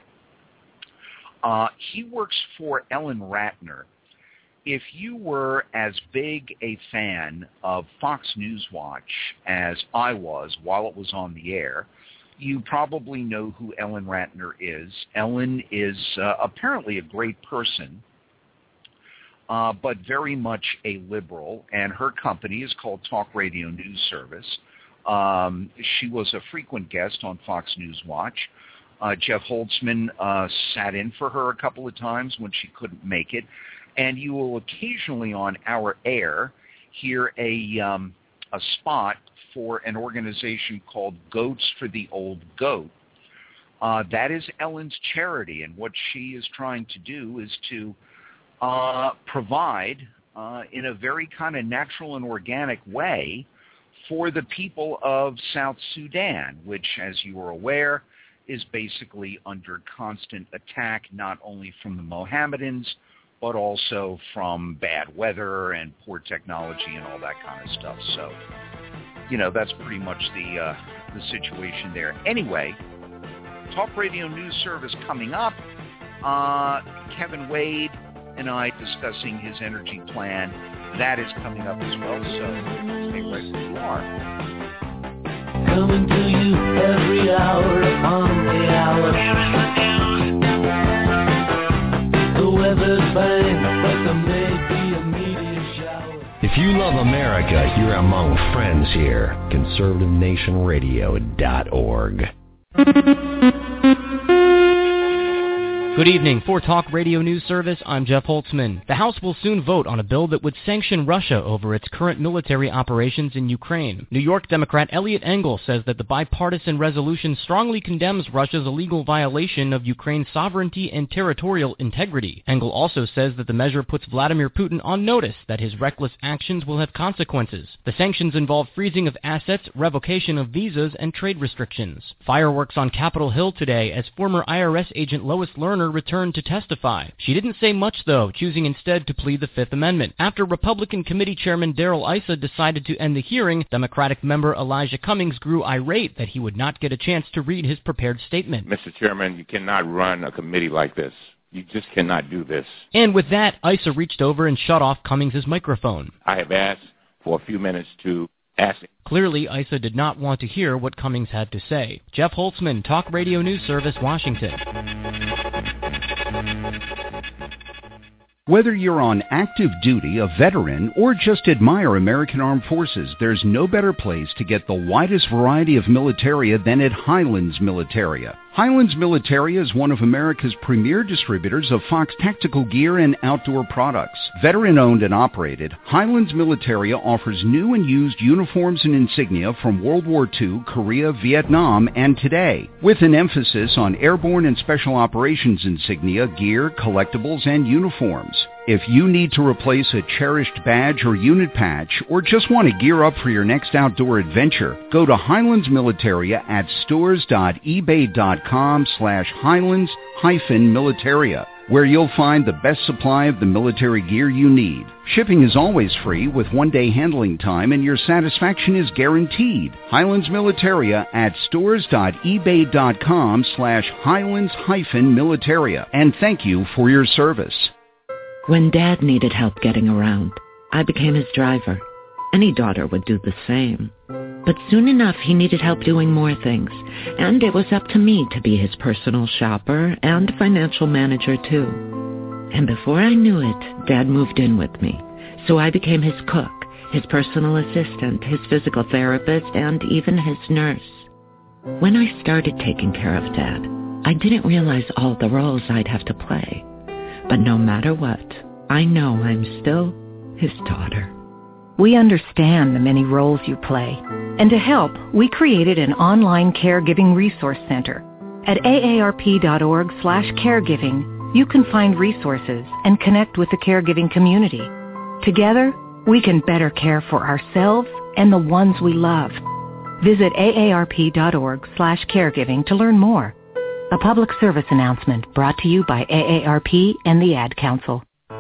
He works for Ellen Ratner. If you were as big a fan of Fox News Watch as I was while it was on the air, you probably know who Ellen Ratner is. Ellen is apparently a great person, but very much a liberal, and her company is called Talk Radio News Service. She was a frequent guest on Fox News Watch. Jeff Holtzman sat in for her a couple of times when she couldn't make it. And you will occasionally on our air hear a spot for an organization called Goats for the Old Goat. That is Ellen's charity, and what she is trying to do is to provide in a very kind of natural and organic way for the people of South Sudan, which, as you are aware, is basically under constant attack not only from the Mohammedans, but also from bad weather and poor technology and all that kind of stuff. So, that's pretty much the situation there. Anyway, Talk Radio News Service coming up. Kevin Wade and I discussing his energy plan. That is coming up as well, so stay right where you are. Coming to you every hour upon the hour. The weather's fine, but there may be a meteor shower. If you love America, you're among friends here. ConservativeNationRadio.org. Good evening. For Talk Radio News Service, I'm Jeff Holtzman. The House will soon vote on a bill that would sanction Russia over its current military operations in Ukraine. New York Democrat Eliot Engel says that the bipartisan resolution strongly condemns Russia's illegal violation of Ukraine's sovereignty and territorial integrity. Engel also says that the measure puts Vladimir Putin on notice that his reckless actions will have consequences. The sanctions involve freezing of assets, revocation of visas, and trade restrictions. Fireworks on Capitol Hill today as former IRS agent Lois Lerner returned to testify. She didn't say much, though, choosing instead to plead the Fifth Amendment. After Republican Committee Chairman Darrell Issa decided to end the hearing, Democratic member Elijah Cummings grew irate that he would not get a chance to read his prepared statement. Mr. Chairman, you cannot run a committee like this. You just cannot do this. And with that, Issa reached over and shut off Cummings' microphone. I have asked for a few minutes to ask him. Clearly, Issa did not want to hear what Cummings had to say. Jeff Holtzman, Talk Radio News Service, Washington. Whether you're on active duty, a veteran, or just admire American Armed Forces, there's no better place to get the widest variety of militaria than at Highlands Militaria. Highlands Militaria is one of America's premier distributors of Fox tactical gear and outdoor products. Veteran-owned and operated, Highlands Militaria offers new and used uniforms and insignia from World War II, Korea, Vietnam, and today, with an emphasis on airborne and special operations insignia, gear, collectibles, and uniforms. If you need to replace a cherished badge or unit patch, or just want to gear up for your next outdoor adventure, go to Highlands Militaria at stores.ebay.com/Highlands-Militaria, where you'll find the best supply of the military gear you need. Shipping is always free with one-day handling time, and your satisfaction is guaranteed. Highlands Militaria at stores.ebay.com/Highlands-Militaria. And thank you for your service. When Dad needed help getting around, I became his driver. Any daughter would do the same. But soon enough, he needed help doing more things, and it was up to me to be his personal shopper and financial manager, too. And before I knew it, Dad moved in with me. So I became his cook, his personal assistant, his physical therapist, and even his nurse. When I started taking care of Dad, I didn't realize all the roles I'd have to play. But no matter what, I know I'm still his daughter. We understand the many roles you play. And to help, we created an online caregiving resource center. At aarp.org/caregiving, you can find resources and connect with the caregiving community. Together, we can better care for ourselves and the ones we love. Visit aarp.org/caregiving to learn more. A public service announcement brought to you by AARP and the Ad Council.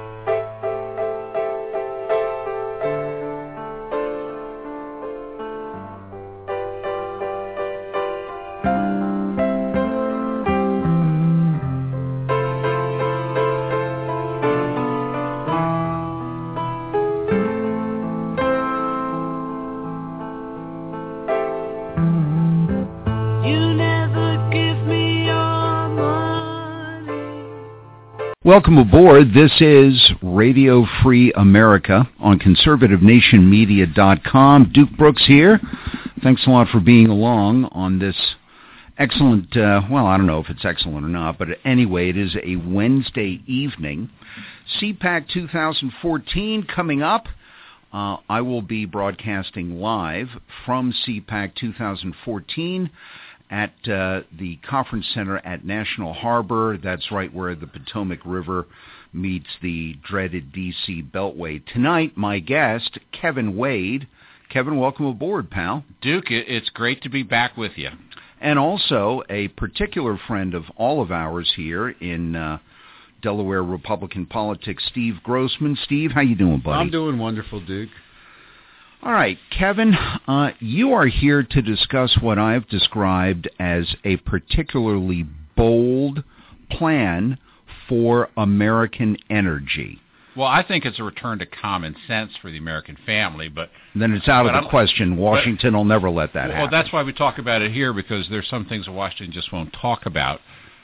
Welcome aboard. This is Radio Free America on ConservativeNationMedia.com. Duke Brooks here. Thanks a lot for being along on this excellent, well, I don't know if it's excellent or not, but anyway, it is a Wednesday evening. CPAC 2014 coming up. I will be broadcasting live from CPAC 2014 at the conference center at National Harbor. That's right where the Potomac River meets the dreaded D.C. Beltway. Tonight, my guest, Kevin Wade. Kevin, welcome aboard, pal. Duke, it's great to be back with you. And also a particular friend of all of ours here in Delaware Republican politics, Steve Grossman. Steve, how you doing, buddy? I'm doing wonderful, Duke. All right, Kevin, you are here to discuss what I've described as a particularly bold plan for American energy. Well, I think it's a return to common sense for the American family, but then it's out of the question. Washington will never let that happen. Well, that's why we talk about it here, because there's some things that Washington just won't talk about.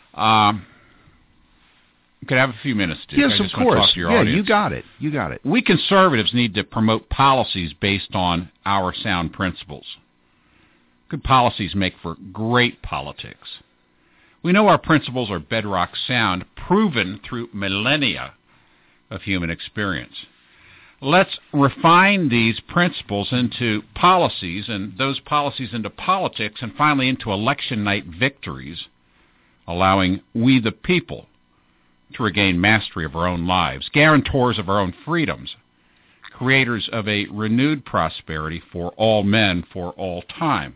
Could I have a few minutes, Duke? Yes, of course. Talk to your audience. You got it. You got it. We conservatives need to promote policies based on our sound principles. Good policies make for great politics. We know our principles are bedrock sound, proven through millennia of human experience. Let's refine these principles into policies, and those policies into politics, and finally into election night victories, allowing we the people to regain mastery of our own lives, guarantors of our own freedoms, creators of a renewed prosperity for all men for all time.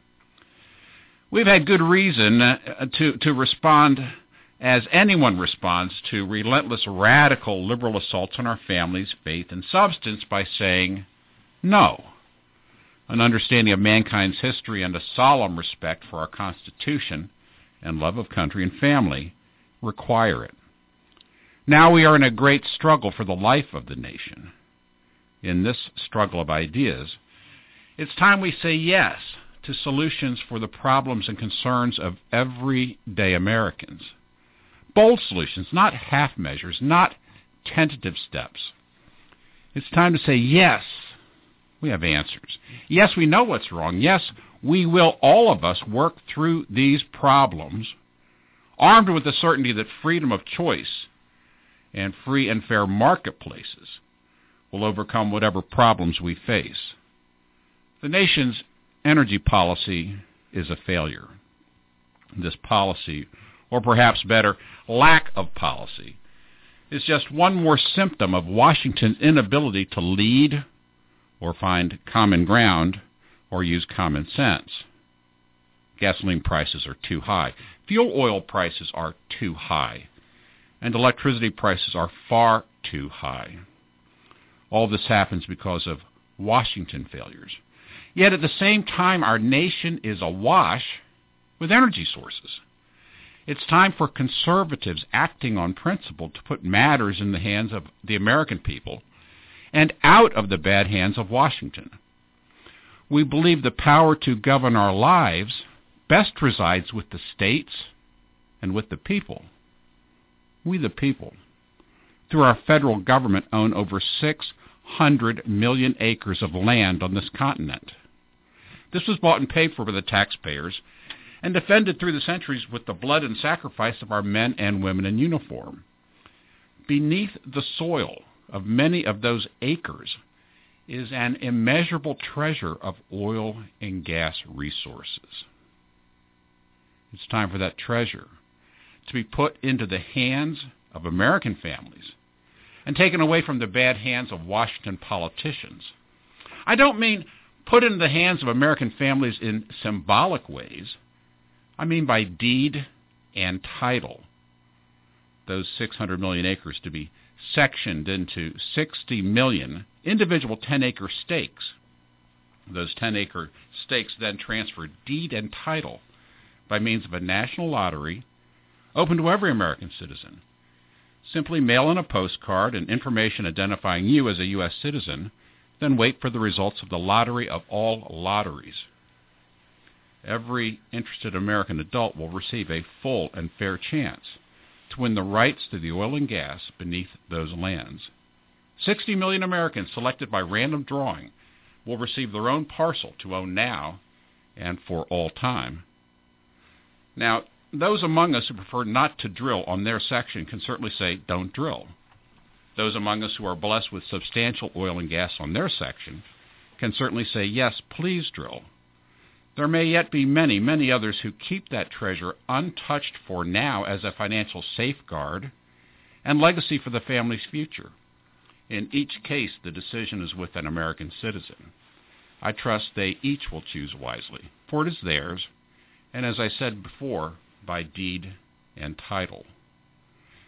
We've had good reason to respond as anyone responds to relentless, radical liberal assaults on our families, faith, and substance by saying no. An understanding of mankind's history and a solemn respect for our Constitution and love of country and family require it. Now we are in a great struggle for the life of the nation. In this struggle of ideas, it's time we say yes to solutions for the problems and concerns of everyday Americans. Bold solutions, not half measures, not tentative steps. It's time to say yes, we have answers. Yes, we know what's wrong. Yes, we will, all of us, work through these problems, armed with the certainty that freedom of choice and free and fair marketplaces will overcome whatever problems we face. The nation's energy policy is a failure. This policy, or perhaps better, lack of policy, is just one more symptom of Washington's inability to lead or find common ground or use common sense. Gasoline prices are too high. Fuel oil prices are too high. And electricity prices are far too high. All this happens because of Washington failures. Yet at the same time, our nation is awash with energy sources. It's time for conservatives acting on principle to put matters in the hands of the American people and out of the bad hands of Washington. We believe the power to govern our lives best resides with the states and with the people. We the people, through our federal government, own over 600 million acres of land on this continent. This was bought and paid for by the taxpayers and defended through the centuries with the blood and sacrifice of our men and women in uniform. Beneath the soil of many of those acres is an immeasurable treasure of oil and gas resources. It's time for that treasure to be put into the hands of American families and taken away from the bad hands of Washington politicians. I don't mean put into the hands of American families in symbolic ways. I mean by deed and title. Those 600 million acres to be sectioned into 60 million individual 10-acre stakes. Those 10-acre stakes then transfer deed and title by means of a national lottery open to every American citizen. Simply mail in a postcard and information identifying you as a U.S. citizen, then wait for the results of the lottery of all lotteries. Every interested American adult will receive a full and fair chance to win the rights to the oil and gas beneath those lands. 60 million Americans selected by random drawing will receive their own parcel to own now and for all time. Now, those among us who prefer not to drill on their section can certainly say, don't drill. Those among us who are blessed with substantial oil and gas on their section can certainly say, yes, please drill. There may yet be many, many others who keep that treasure untouched for now as a financial safeguard and legacy for the family's future. In each case, the decision is with an American citizen. I trust they each will choose wisely, for it is theirs, and as I said before, by deed and title.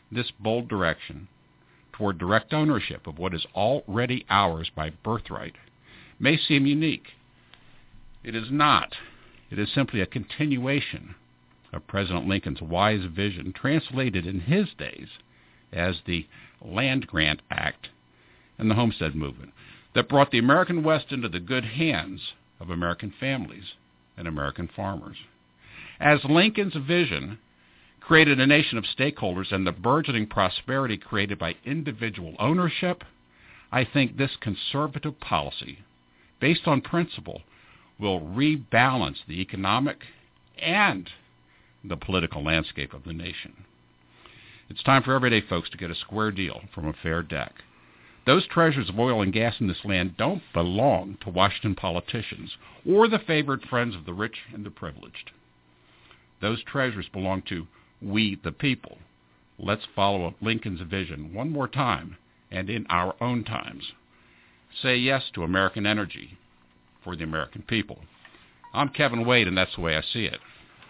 this bold direction toward direct ownership of what is already ours by birthright may seem unique. It is not. It is simply a continuation of President Lincoln's wise vision translated in his days as the Land Grant Act and the Homestead Movement that brought the American West into the good hands of American families and American farmers. As Lincoln's vision created a nation of stakeholders and the burgeoning prosperity created by individual ownership, I think this conservative policy, based on principle, will rebalance the economic and the political landscape of the nation. It's time for everyday folks to get a square deal from a fair deck. Those treasures of oil and gas in this land don't belong to Washington politicians or the favored friends of the rich and the privileged. Those treasures belong to we the people. Let's follow Lincoln's vision one more time and in our own times. Say yes to American energy for the American people. I'm Kevin Wade, and that's the way I see it.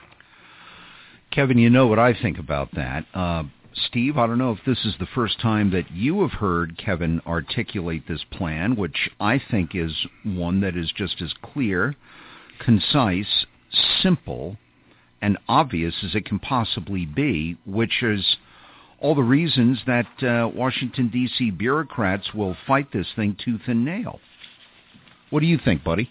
Kevin, you know what I think about that. Steve, I don't know if this is the first time that you have heard Kevin articulate this plan, which I think is one that is just as clear, concise, simple, and obvious as it can possibly be, which is all the reasons that Washington, D.C. bureaucrats will fight this thing tooth and nail. What do you think, buddy?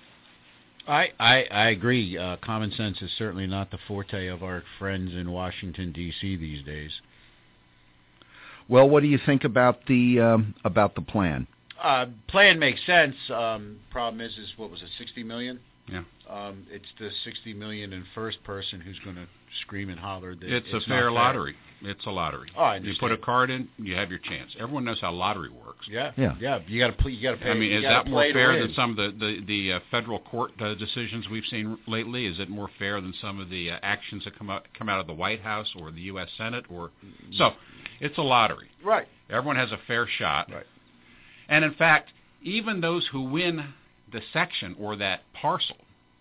I agree. Common sense is certainly not the forte of our friends in Washington, D.C. these days. Well, what do you think about the plan? Plan makes sense. Problem is what was it, $60 million? Yeah. It's the $60 million in first person who's going to scream and holler that it's a fair lottery. It's a lottery. Oh, I understand. You put a card in, you have your chance. Everyone knows how lottery works. Yeah. You got to pay. I mean, is that more fair than some of the federal court decisions we've seen lately? Is it more fair than some of the actions that come out of the White House or the U.S. Senate? So it's a lottery. Right. Everyone has a fair shot. Right. And in fact, even those who win the section or that parcel,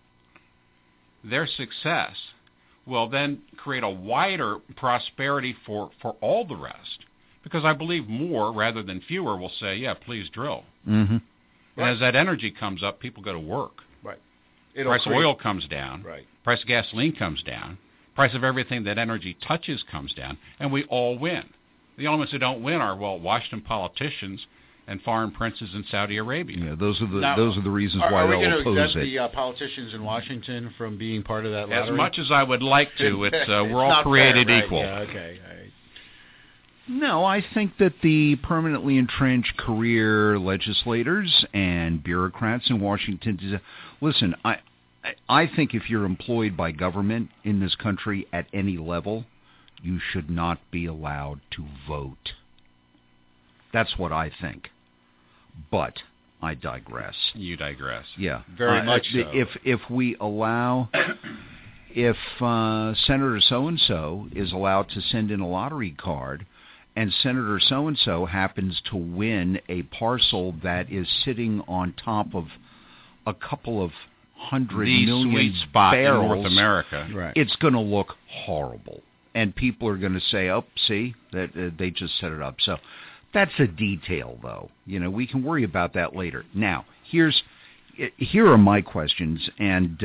their success will then create a wider prosperity for all the rest. Because I believe more rather than fewer will say, yeah, please drill. Mm-hmm. And as that energy comes up, people go to work. Right. Price of oil comes down. Right. Price of gasoline comes down. Price of everything that energy touches comes down. And we all win. The only ones who don't win are, Washington politicians and foreign princes in Saudi Arabia. Yeah, those are the reasons why they'll oppose it. Are we going to exempt the politicians in Washington from being part of that lottery? As much as I would like to, we're all created fair, right? equal. Yeah, okay. All right. No, I think that the permanently entrenched career legislators and bureaucrats in Washington, listen, I think if you're employed by government in this country at any level, you should not be allowed to vote. That's what I think. But I digress. You digress. Yeah. Very much so. If we allow, if Senator so-and-so is allowed to send in a lottery card, and Senator so-and-so happens to win a parcel that is sitting on top of a couple of 100 million sweet spot barrels, in North America, right, it's going to look horrible. And people are going to say, oh, see, that they just set it up. So that's a detail, though. We can worry about that later. Now, here are my questions, and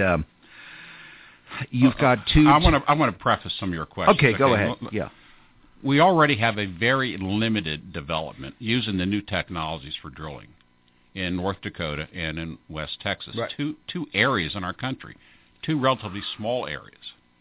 you've got two. I want to preface some of your questions. Okay, go ahead. Yeah. We already have a very limited development using the new technologies for drilling in North Dakota and in West Texas. Right. Two areas in our country, two relatively small areas.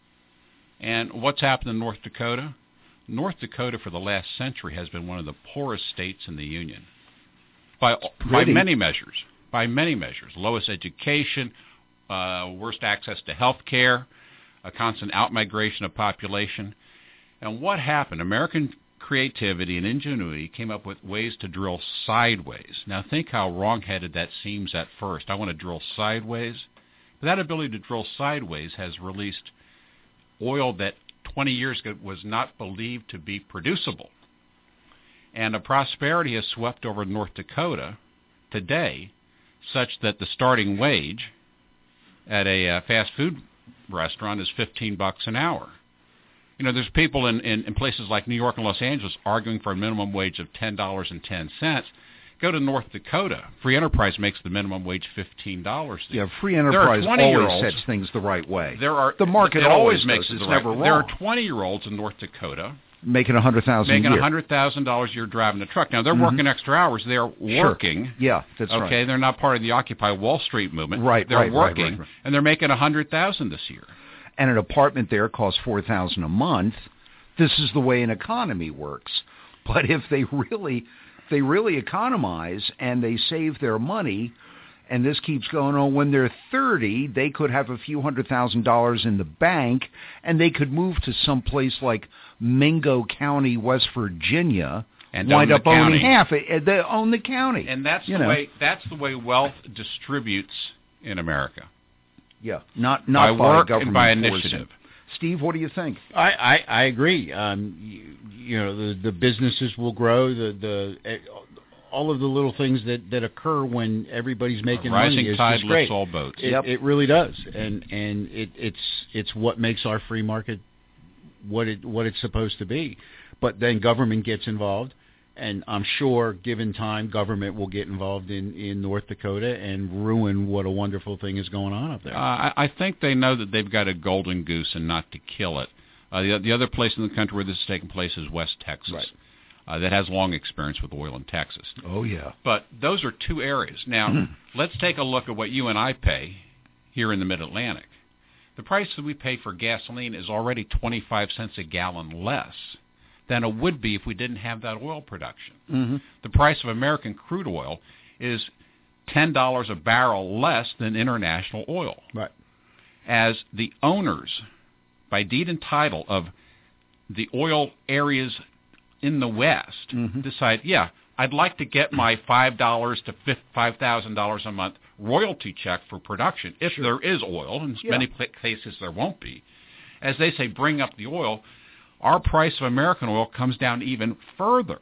And what's happened in North Dakota? North Dakota for the last century has been one of the poorest states in the Union by many measures. By many measures. Lowest education, worst access to health care, a constant outmigration of population. And what happened? American creativity and ingenuity came up with ways to drill sideways. Now think how wrong-headed that seems at first. I want to drill sideways. But that ability to drill sideways has released oil that 20 years ago was not believed to be producible. And a prosperity has swept over North Dakota today such that the starting wage at a fast food restaurant is $15 an hour. There's people in places like New York and Los Angeles arguing for a minimum wage of $10.10. Go to North Dakota. Free enterprise makes the minimum wage $15. Yeah, free enterprise always sets things the right way. The market always makes it never wrong. There are 20-year-olds in North Dakota making $100,000 a year. Making $100,000 a year driving a truck. Now, they're working extra hours. They're working. Sure. Yeah, that's right. Okay, they're not part of the Occupy Wall Street movement. Right, they're working, and they're making $100,000 this year. And an apartment there costs $4,000 a month. This is the way an economy works. But if they really economize and they save their money, and this keeps going on, when they're 30, they could have a few $100,000 in the bank, and they could move to some place like Mingo County, West Virginia, and wind up owning half it. They own the county, and that's the way wealth distributes in America. Yeah, not by work government and by initiative. Steve, what do you think? I agree. The businesses will grow. All of the little things that occur when everybody's making money is rising tide just great. lifts all boats. It really does, and it's what makes our free market what it's supposed to be. But then government gets involved, and I'm sure, given time, government will get involved in North Dakota and ruin what a wonderful thing is going on up there. I think they know that they've got a golden goose and not to kill it. The other place in the country where this is taking place is West Texas. Right. That has long experience with oil in Texas. Oh, yeah. But those are two areas. Now, let's take a look at what you and I pay here in the Mid-Atlantic. The price that we pay for gasoline is already 25 cents a gallon less than it would be if we didn't have that oil production. Mm-hmm. The price of American crude oil is $10 a barrel less than international oil. Right. As the owners, by deed and title, of the oil areas in the West decide, I'd like to get my $5 to $5,000 a month royalty check for production, if there is oil. In many cases there won't be. As they say, bring up the oil. Our price of American oil comes down even further.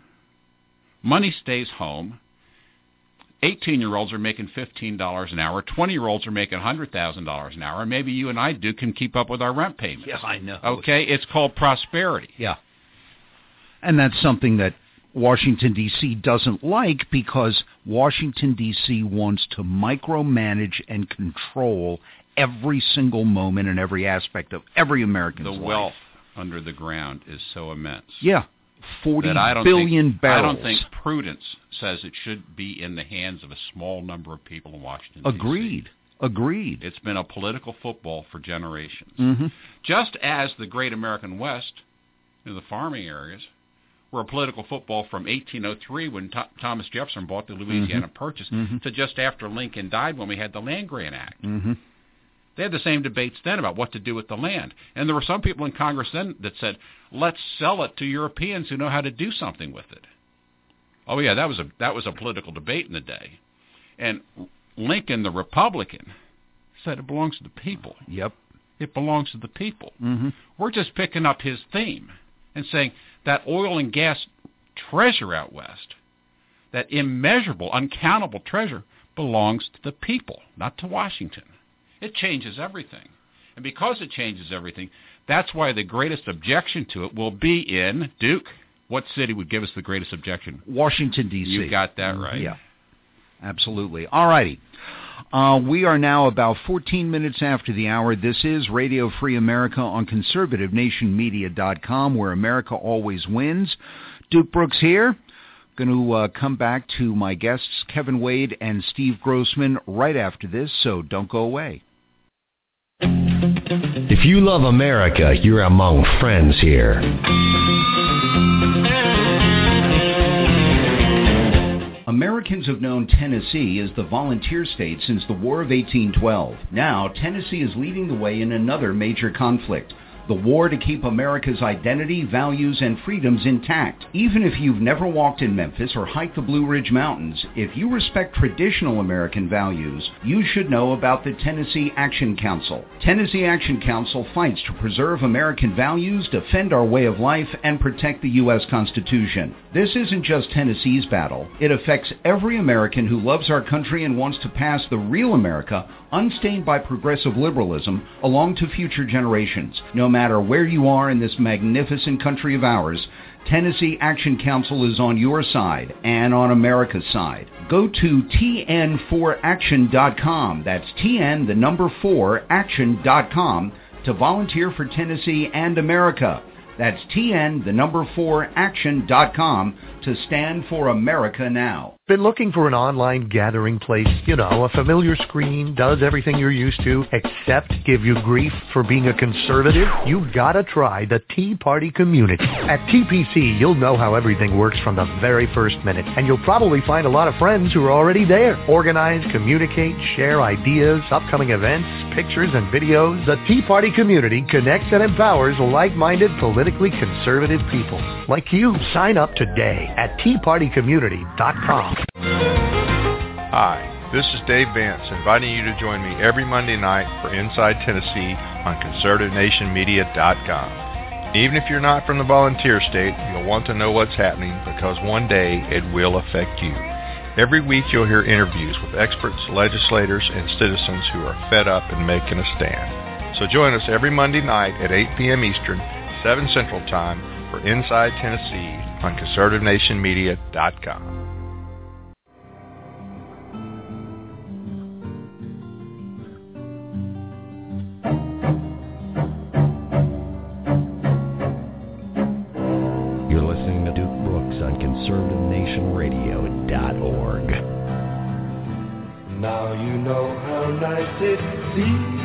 Money stays home. 18-year-olds are making $15 an hour. 20-year-olds are making $100,000 an hour. And maybe you and I can keep up with our rent payments. Yeah, I know. Okay, it's called prosperity. Yeah. And that's something that Washington, D.C. doesn't like, because Washington, D.C. wants to micromanage and control every single moment and every aspect of every American's life. The wealth under the ground is so immense. Yeah, 40 billion barrels. I don't think prudence says it should be in the hands of a small number of people in Washington, D.C. Agreed. It's been a political football for generations. Just as the great American West, the farming areas, were a political football from 1803 when Thomas Jefferson bought the Louisiana Purchase to just after Lincoln died when we had the Land Grant Act. They had the same debates then about what to do with the land. And there were some people in Congress then that said, let's sell it to Europeans who know how to do something with it. Oh, yeah, that was a political debate in the day. And Lincoln, the Republican, said it belongs to the people. Yep. It belongs to the people. We're just picking up his theme and saying that oil and gas treasure out west, that immeasurable, uncountable treasure, belongs to the people, not to Washington. It changes everything. And because it changes everything, that's why the greatest objection to it will be in, Duke, what city would give us the greatest objection? Washington, D.C. You got that right. Yeah, absolutely. All righty. We are now about 14 minutes after the hour. This is Radio Free America on ConservativeNationMedia.com, where America always wins. Duke Brooks here. Going to come back to my guests, Kevin Wade and Steve Grossman, right after this, so don't go away. If you love America, you're among friends here. Americans have known Tennessee as the volunteer state since the War of 1812. Now, Tennessee is leading the way in another major conflict, the war to keep America's identity, values, and freedoms intact. Even if you've never walked in Memphis or hiked the Blue Ridge Mountains, if you respect traditional American values, you should know about the Tennessee Action Council. Tennessee Action Council fights to preserve American values, defend our way of life, and protect the U.S. Constitution. This isn't just Tennessee's battle. It affects every American who loves our country and wants to pass the real America, unstained by progressive liberalism, along to future generations. No matter matter where you are in this magnificent country of ours, Tennessee Action Council is on your side and on America's side. Go to tn4action.com. That's TN, the number 4, action.com to volunteer for Tennessee and America. That's TN, the number 4, action.com to stand for America now. Been looking for an online gathering place? You know, a familiar screen, does everything you're used to, except give you grief for being a conservative? You've got to try the Tea Party community. At TPC, you'll know how everything works from the very first minute, and you'll probably find a lot of friends who are already there. Organize, communicate, share ideas, upcoming events, pictures, and videos. The Tea Party community connects and empowers like-minded, politically conservative people like you. Sign up today at teapartycommunity.com. Hi, this is Dave Vance, inviting you to join me every Monday night for Inside Tennessee on ConservativeNationMedia.com. Even if you're not from the volunteer state, you'll want to know what's happening because one day it will affect you. Every week you'll hear interviews with experts, legislators, and citizens who are fed up and making a stand. So join us every Monday night at 8 p.m. Eastern, 7 Central Time for Inside Tennessee on ConservativeNationMedia.com. You're listening to Duke Brooks on ConservativeNationRadio.org. Now you know how nice it seems.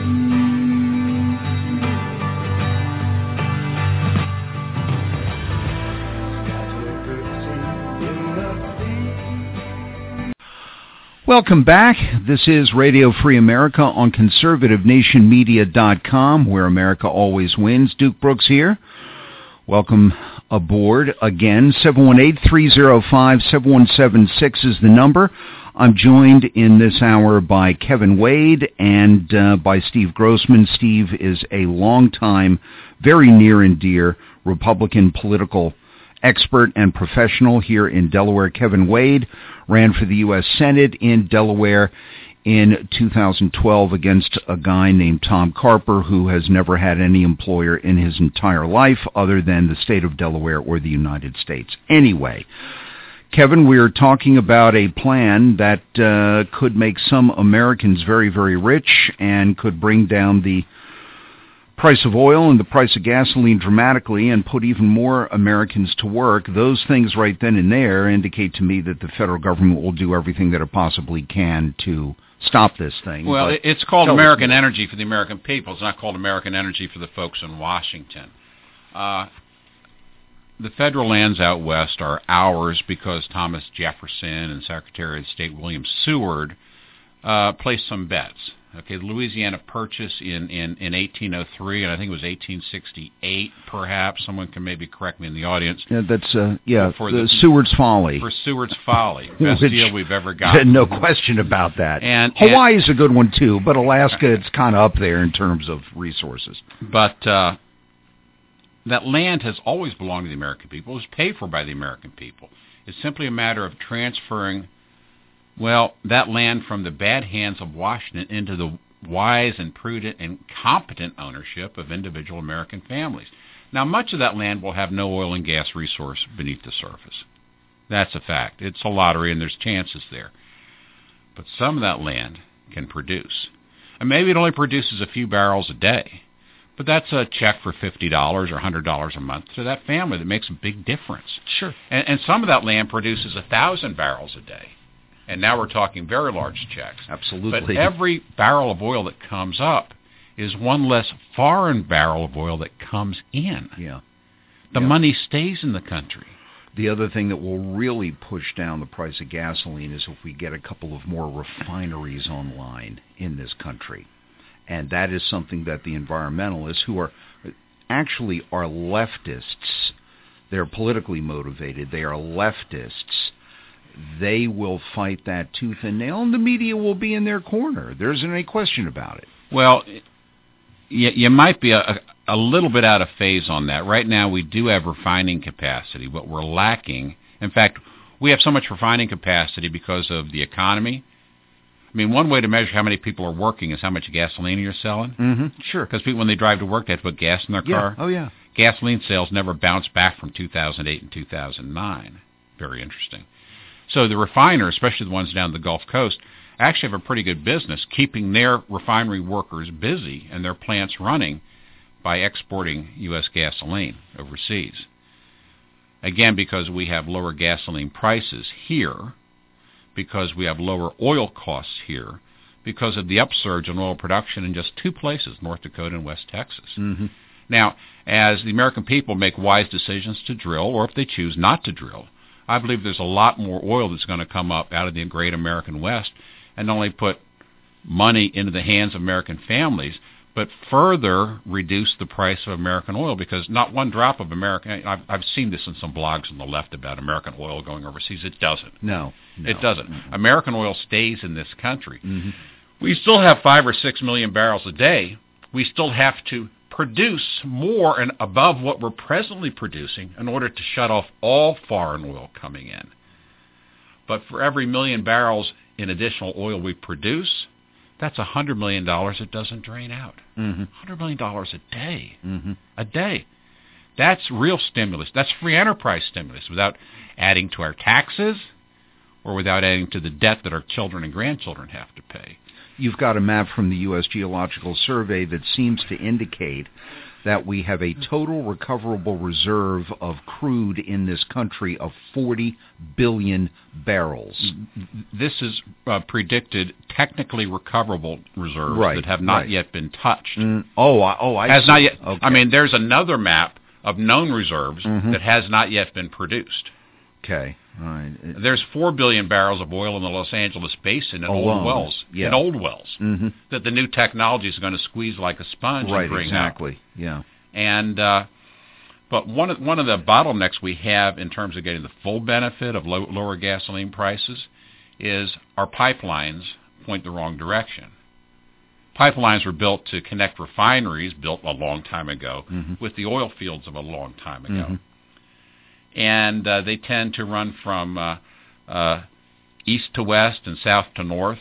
Welcome back. This is Radio Free America on ConservativeNationMedia.com, where America always wins. Duke Brooks here. Welcome aboard again. 718-305-7176 is the number. I'm joined in this hour by Kevin Wade and by Steve Grossman. Steve is a longtime, very near and dear Republican political expert and professional here in Delaware. Kevin Wade ran for the U.S. Senate in Delaware in 2012 against a guy named Tom Carper, who has never had any employer in his entire life other than the state of Delaware or the United States. Anyway, Kevin, we're talking about a plan that could make some Americans very, very rich and could bring down the price of oil and the price of gasoline dramatically and put even more Americans to work. Those things right then and there indicate to me that the federal government will do everything that it possibly can to stop this thing. Well, it's called American Energy for the American people. It's not called American Energy for the folks in Washington. The federal lands out west are ours because Thomas Jefferson and Secretary of State William Seward placed some bets. Okay, the Louisiana Purchase in 1803, and I think it was 1868, perhaps. Someone can maybe correct me in the audience. Yeah, that's for the Seward's Folly. For Seward's Folly, best deal we've ever got. No question about that. And Hawaii's a good one too, but Alaska, it's kind of up there in terms of resources. But that land has always belonged to the American people. It was paid for by the American people. It's simply a matter of transferring that land from the bad hands of Washington into the wise and prudent and competent ownership of individual American families. Now, much of that land will have no oil and gas resource beneath the surface. That's a fact. It's a lottery, and there's chances there. But some of that land can produce. And maybe it only produces a few barrels a day, but that's a check for $50 or $100 a month to that family that makes a big difference. Sure. And some of that land produces 1,000 barrels a day. And now we're talking very large checks. Absolutely. But every barrel of oil that comes up is one less foreign barrel of oil that comes in. Yeah. The money stays in the country. The other thing that will really push down the price of gasoline is if we get a couple of more refineries online in this country. And that is something that the environmentalists, who are actually are leftists, they're politically motivated, they are leftists, they will fight that tooth and nail, and the media will be in their corner. There isn't any question about it. Well, you might be a little bit out of phase on that. Right now, we do have refining capacity. What we're lacking, in fact, we have so much refining capacity because of the economy, I mean, one way to measure how many people are working is how much gasoline you're selling. Mm-hmm. Sure. Because people, when they drive to work, they have to put gas in their car. Oh, yeah. Gasoline sales never bounced back from 2008 and 2009. Very interesting. So the refiners, especially the ones down the Gulf Coast, actually have a pretty good business keeping their refinery workers busy and their plants running by exporting U.S. gasoline overseas. Again, because we have lower gasoline prices here, because we have lower oil costs here, because of the upsurge in oil production in just two places, North Dakota and West Texas. Mm-hmm. Now, as the American people make wise decisions to drill, or if they choose not to drill, I believe there's a lot more oil that's going to come up out of the great American West, and not only put money into the hands of American families, but further reduce the price of American oil, because not one drop of American... I've seen this in some blogs on the left about American oil going overseas. It doesn't. No. It doesn't. Mm-hmm. American oil stays in this country. Mm-hmm. We still have 5 or 6 million barrels a day. We still have to produce more and above what we're presently producing in order to shut off all foreign oil coming in. But for every million barrels in additional oil we produce, that's $100 million that doesn't drain out. Mm-hmm. $100 million a day. Mm-hmm. A day. That's real stimulus. That's free enterprise stimulus without adding to our taxes or without adding to the debt that our children and grandchildren have to pay. You've got a map from the U.S. Geological Survey that seems to indicate that we have a total recoverable reserve of crude in this country of 40 billion barrels. This is predicted technically recoverable reserves right, that have not right. yet been touched. I has see. Not yet. Okay. I mean, there's another map of known reserves mm-hmm. that has not yet been produced. Okay. All right. There's 4 billion barrels of oil in the Los Angeles Basin in old wells, yeah. in old wells, mm-hmm. that the new technology is going to squeeze like a sponge right, and bring exactly. out. Yeah. And but one of the bottlenecks we have in terms of getting the full benefit of lower gasoline prices is our pipelines point the wrong direction. Pipelines were built to connect refineries built a long time ago mm-hmm. with the oil fields of a long time ago. Mm-hmm. And they tend to run from east to west and south to north.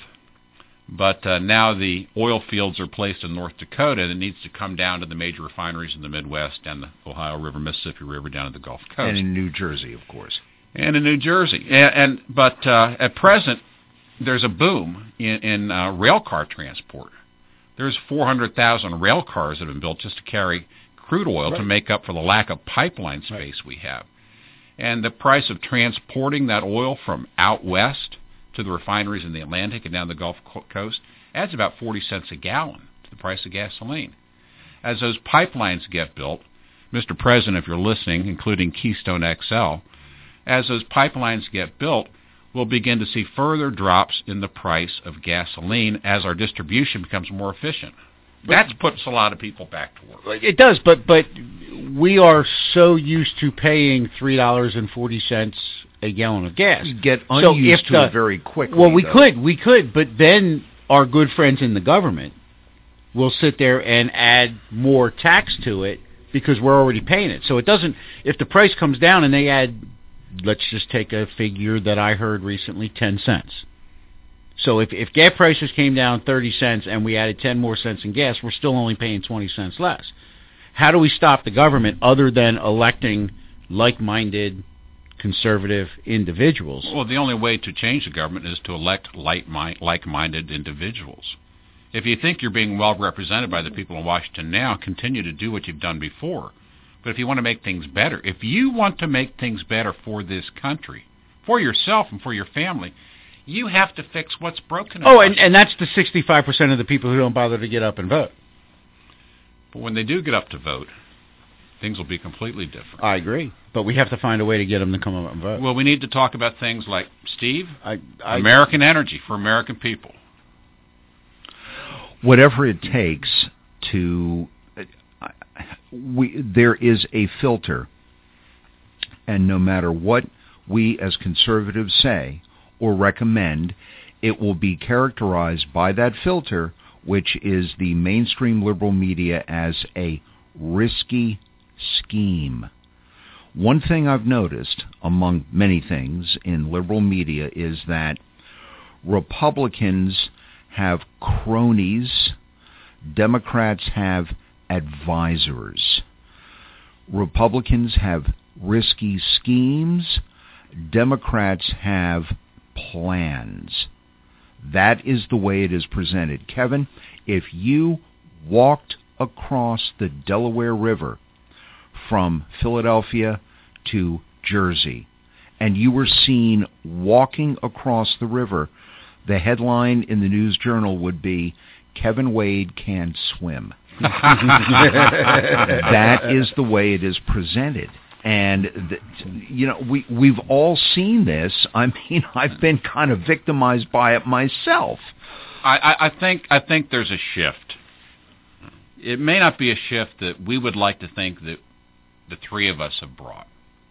But now the oil fields are placed in North Dakota, and it needs to come down to the major refineries in the Midwest and the Ohio River, Mississippi River down to the Gulf Coast. And in New Jersey, of course. And in New Jersey. But at present, there's a boom in rail car transport. There's 400,000 rail cars that have been built just to carry crude oil right. to make up for the lack of pipeline space we have. And the price of transporting that oil from out west to the refineries in the Atlantic and down the Gulf Coast adds about 40 cents a gallon to the price of gasoline. As those pipelines get built, Mr. President, if you're listening, including Keystone XL, as those pipelines get built, we'll begin to see further drops in the price of gasoline as our distribution becomes more efficient. That puts a lot of people back to work. It does, but we are so used to paying $3.40 a gallon of gas. You get unused to it very quickly. Well, we could, but then our good friends in the government will sit there and add more tax to it because we're already paying it. So it doesn't. If the price comes down and they add, let's just take a figure that I heard recently, 10 cents. So if gas prices came down 30 cents and we added 10 more cents in gas, we're still only paying 20 cents less. How do we stop the government other than electing like-minded conservative individuals? Well, the only way to change the government is to elect like-minded individuals. If you think you're being well represented by the people in Washington now, continue to do what you've done before. But if you want to make things better, if you want to make things better for this country, for yourself and for your family, you have to fix what's broken. And that's the 65% of the people who don't bother to get up and vote. But when they do get up to vote, things will be completely different. I agree. But we have to find a way to get them to come up and vote. Well, we need to talk about things like, Steve, American energy for American people. Whatever it takes to... there is a filter, and no matter what we as conservatives say or recommend, it will be characterized by that filter, which is the mainstream liberal media, as a risky scheme. One thing I've noticed, among many things in liberal media, is that Republicans have cronies. Democrats have advisors. Republicans have risky schemes. Democrats have plans. That is the way it is presented. Kevin, if you walked across the Delaware River from Philadelphia to Jersey, and you were seen walking across the river, the headline in the News Journal would be, Kevin Wade can swim. That is the way it is presented. And, we've all seen this. I mean, I've been kind of victimized by it myself. I think there's a shift. It may not be a shift that we would like to think that the three of us have brought.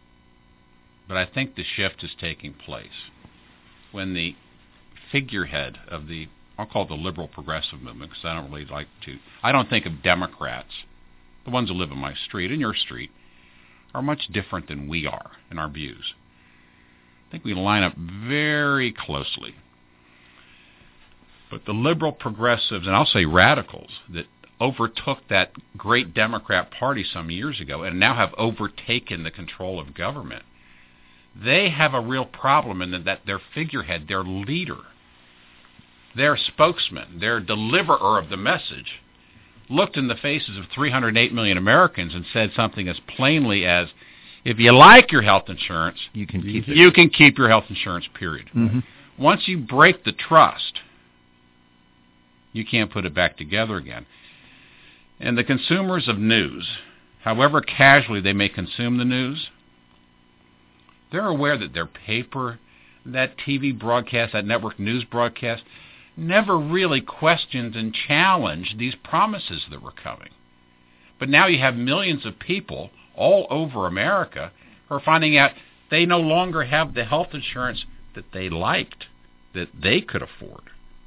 But I think the shift is taking place when the figurehead of the, I'll call it the liberal progressive movement, because I don't think of Democrats, the ones who live in my street, in your street, are much different than we are in our views. I think we line up very closely. But the liberal progressives, and I'll say radicals, that overtook that great Democrat Party some years ago and now have overtaken the control of government, they have a real problem in that their figurehead, their leader, their spokesman, their deliverer of the message, looked in the faces of 308 million Americans and said something as plainly as, if you like your health insurance, you can keep your health insurance, period. Mm-hmm. Once you break the trust, you can't put it back together again. And the consumers of news, however casually they may consume the news, they're aware that their paper, that TV broadcast, that network news broadcast, never really questioned and challenged these promises that were coming. But now you have millions of people all over America who are finding out they no longer have the health insurance that they liked, that they could afford.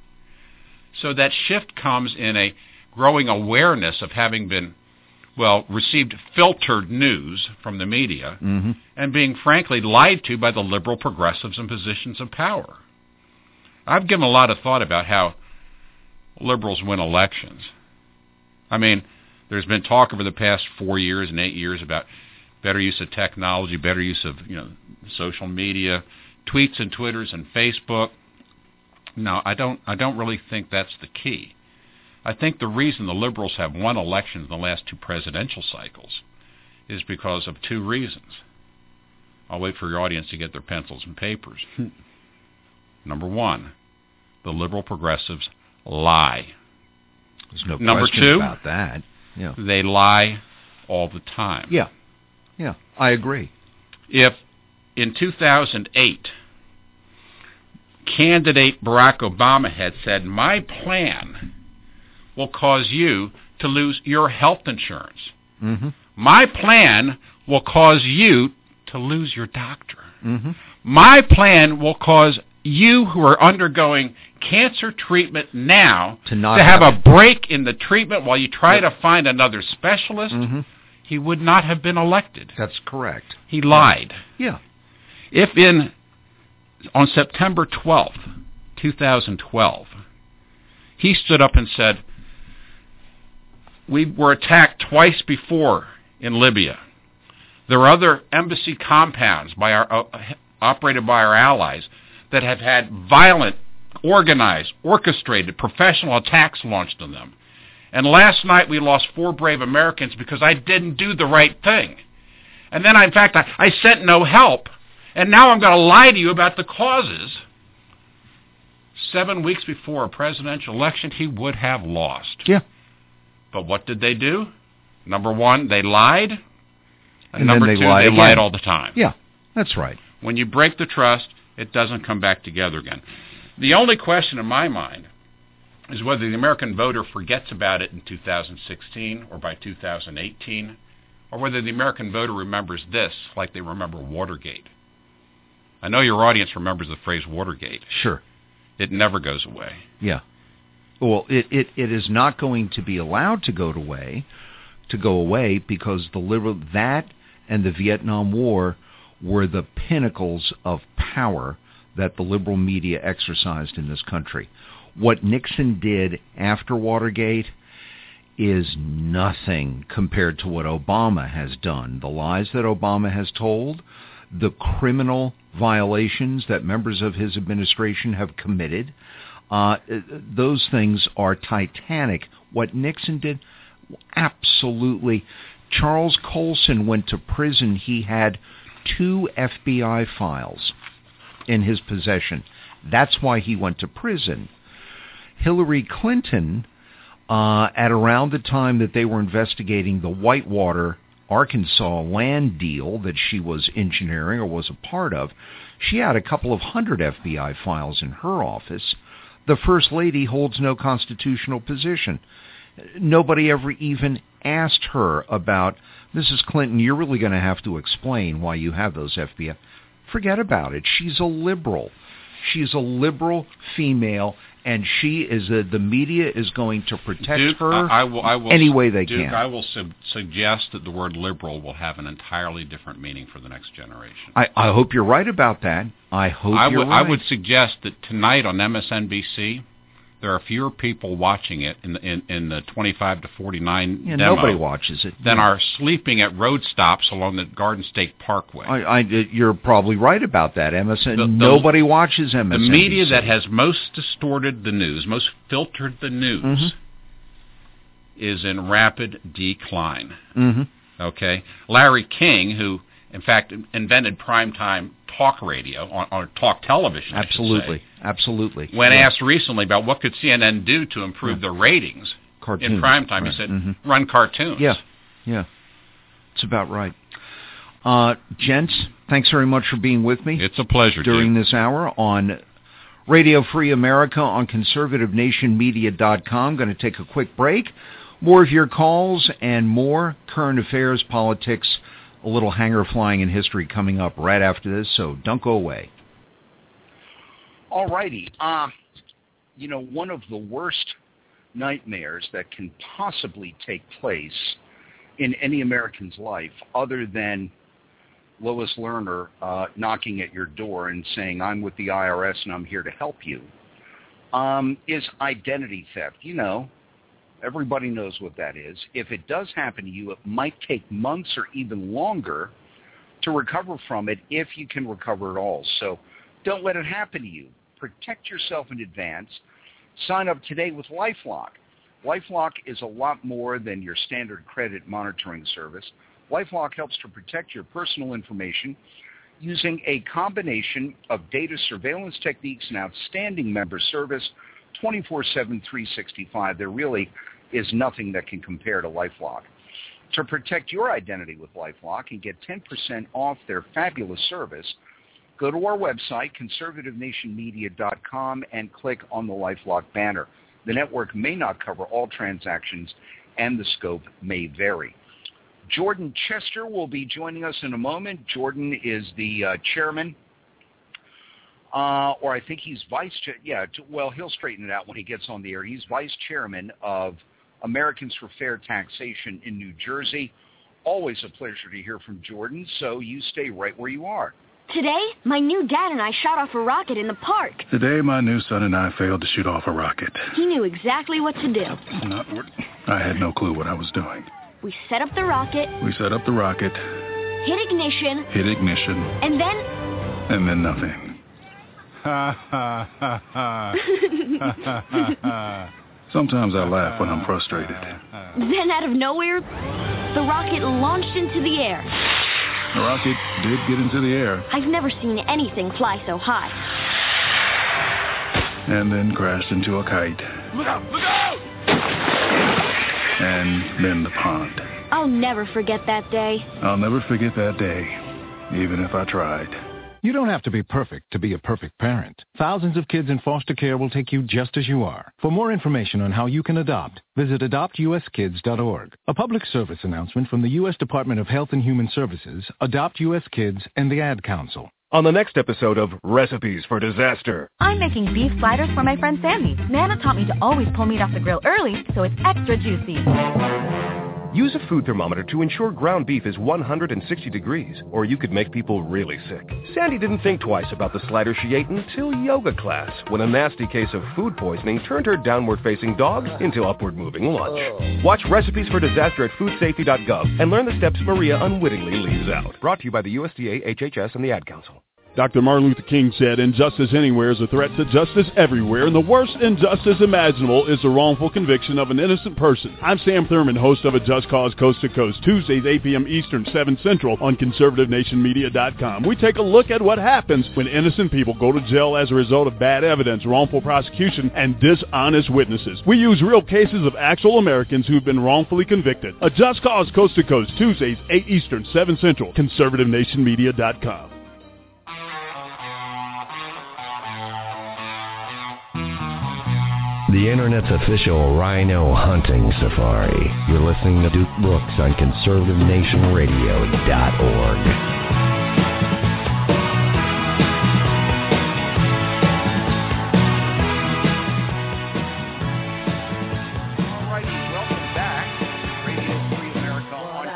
So that shift comes in a growing awareness of having been, received filtered news from the media, mm-hmm. and being frankly lied to by the liberal progressives in positions of power. I've given a lot of thought about how liberals win elections. I mean, there's been talk over the past 4 years and 8 years about better use of technology, better use of social media, tweets and Twitters and Facebook. No, I don't really think that's the key. I think the reason the liberals have won elections in the last two presidential cycles is because of two reasons. I'll wait for your audience to get their pencils and papers. Number one, the liberal progressives lie. There's no Number question two, about that. Yeah. They lie all the time. Yeah, I agree. If in 2008, candidate Barack Obama had said, my plan will cause you to lose your health insurance. Mm-hmm. My plan will cause you to lose your doctor. Mm-hmm. My plan will cause you who are undergoing cancer treatment now to have a break in the treatment while you try to find another specialist. Mm-hmm. He would not have been elected. That's correct. He lied. Yeah. If on September 12th, 2012, he stood up and said, we were attacked twice before in Libya. There are other embassy compounds operated by our allies that have had violent, organized, orchestrated, professional attacks launched on them. And last night we lost 4 brave Americans because I didn't do the right thing. And then, in fact, I sent no help. And now I'm going to lie to you about the causes. 7 weeks before a presidential election, he would have lost. Yeah. But what did they do? Number one, they lied. And number two, they lied all the time. Yeah, that's right. When you break the trust, it doesn't come back together again. The only question in my mind is whether the American voter forgets about it in 2016 or by 2018, or whether the American voter remembers this like they remember Watergate. I know your audience remembers the phrase Watergate. Sure. It never goes away. Yeah. Well, it is not going to be allowed to go away because that and the Vietnam War were the pinnacles of power that the liberal media exercised in this country. What Nixon did after Watergate is nothing compared to what Obama has done. The lies that Obama has told, the criminal violations that members of his administration have committed, those things are titanic. What Nixon did, absolutely. Charles Colson went to prison. He had 2 FBI files in his possession. That's why he went to prison. Hillary Clinton, at around the time that they were investigating the Whitewater, Arkansas land deal that she was engineering or was a part of, she had a couple of 100 FBI files in her office. The First Lady holds no constitutional position. Nobody ever even asked her about, Mrs. Clinton, you're really going to have to explain why you have those FBI. Forget about it. She's a liberal. She's a liberal female, and she is the media is going to protect Duke, her I will, any way they Duke, can. I will suggest that the word liberal will have an entirely different meaning for the next generation. I hope you're right about that. I would suggest that tonight on MSNBC, there are fewer people watching it in the 25 to 49 demo. Nobody watches it. Than are sleeping at road stops along the Garden State Parkway. You're probably right about that, nobody watches MSNBC. The media that has most distorted the news, most filtered the news, is in rapid decline. Okay? Larry King, who, in fact, invented primetime talk radio, or talk television, Absolutely. When asked recently about what could CNN do to improve the ratings in primetime, he said, run cartoons. Yeah. It's about right. Gents, thanks very much for being with me. It's a pleasure, during this hour on Radio Free America on conservativenationmedia.com. Going to take a quick break. More of your calls and more current affairs, politics, a little hanger flying in history coming up right after this, so don't go away. All righty. One of the worst nightmares that can possibly take place in any American's life, other than Lois Lerner knocking at your door and saying, I'm with the IRS and I'm here to help you, is identity theft. Everybody knows what that is. If it does happen to you, it might take months or even longer to recover from it, if you can recover at all. So don't let it happen to you. Protect yourself in advance. Sign up today with LifeLock. LifeLock is a lot more than your standard credit monitoring service. LifeLock helps to protect your personal information using a combination of data surveillance techniques and outstanding member service 24/7, 365. There really is nothing that can compare to LifeLock. To protect your identity with LifeLock and get 10% off their fabulous service, go to our website, conservativenationmedia.com, and click on the LifeLock banner. The network may not cover all transactions, and the scope may vary. Jordan Chester will be joining us in a moment. Jordan is the chairman, or I think he's vice chair. Yeah, well, he'll straighten it out when he gets on the air. He's vice chairman of Americans for Fair Taxation in New Jersey. Always a pleasure to hear from Jordan, so you stay right where you are. Today, my new dad and I shot off a rocket in the park. Today, my new son and I failed to shoot off a rocket. He knew exactly what to do. I had no clue what I was doing. We set up the rocket. Hit ignition. And then nothing. Sometimes I laugh when I'm frustrated. Then out of nowhere, the rocket launched into the air. The rocket did get into the air. I've never seen anything fly so high. And then crashed into a kite. Look out! Look out! And then the pond. I'll never forget that day. I'll never forget that day, even if I tried. You don't have to be perfect to be a perfect parent. Thousands of kids in foster care will take you just as you are. For more information on how you can adopt, visit adoptuskids.org. A public service announcement from the U.S. Department of Health and Human Services, Adopt U.S. Kids, and the Ad Council. On the next episode of Recipes for Disaster. I'm making beef sliders for my friend Sandy. Nana taught me to always pull meat off the grill early so it's extra juicy. Use a food thermometer to ensure ground beef is 160 degrees, or you could make people really sick. Sandy didn't think twice about the slider she ate until yoga class, when a nasty case of food poisoning turned her downward-facing dog into upward-moving lunch. Watch Recipes for Disaster at foodsafety.gov and learn the steps Maria unwittingly leaves out. Brought to you by the USDA, HHS, and the Ad Council. Dr. Martin Luther King said, injustice anywhere is a threat to justice everywhere, and the worst injustice imaginable is the wrongful conviction of an innocent person. I'm Sam Thurman, host of A Just Cause Coast to Coast, Tuesdays 8 p.m. Eastern, 7 Central on ConservativeNationMedia.com. We take a look at what happens when innocent people go to jail as a result of bad evidence, wrongful prosecution, and dishonest witnesses. We use real cases of actual Americans who've been wrongfully convicted. A Just Cause Coast to Coast, Tuesdays 8 Eastern, 7 Central, ConservativeNationMedia.com. The Internet's official rhino hunting safari. You're listening to Duke Brooks on ConservativeNationRadio.org. Alrighty, welcome back. Radio Free America on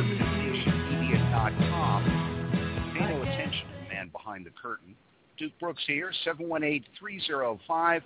ConservativeNationMedia.com. Pay no attention to the man behind the curtain. Duke Brooks here, 718-305-7176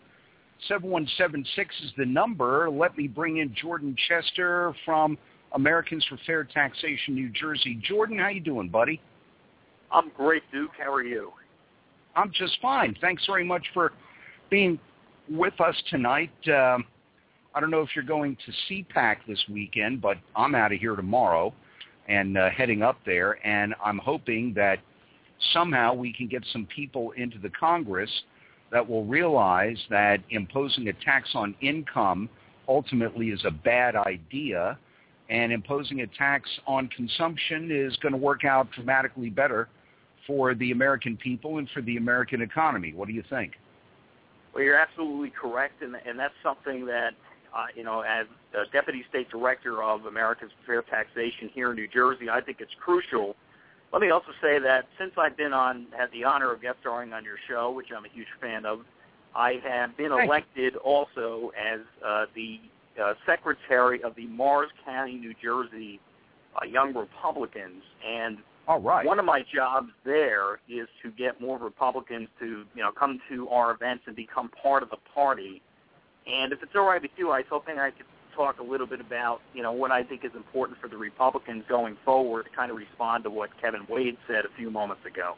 is the number. Let me bring in Jordan Chester from Americans for Fair Taxation, New Jersey. Jordan, how you doing, buddy? I'm great, Duke. How are you? I'm just fine. Thanks very much for being with us tonight. I don't know if you're going to CPAC this weekend, but I'm out of here tomorrow and heading up there, and I'm hoping that somehow we can get some people into the Congress that will realize that imposing a tax on income ultimately is a bad idea, and imposing a tax on consumption is going to work out dramatically better for the American people and for the American economy. What do you think? Well, you're absolutely correct, and that's something that, as Deputy State Director of Americans for Fair Taxation here in New Jersey, I think it's crucial. Let me also say that since I've had the honor of guest starring on your show, which I'm a huge fan of, I have been elected also as the secretary of the Morris County, New Jersey Young Republicans. And one of my jobs there is to get more Republicans to, come to our events and become part of the party. And if it's all right with you, I was hoping I could talk a little bit about, what I think is important for the Republicans going forward to kind of respond to what Kevin Wade said a few moments ago.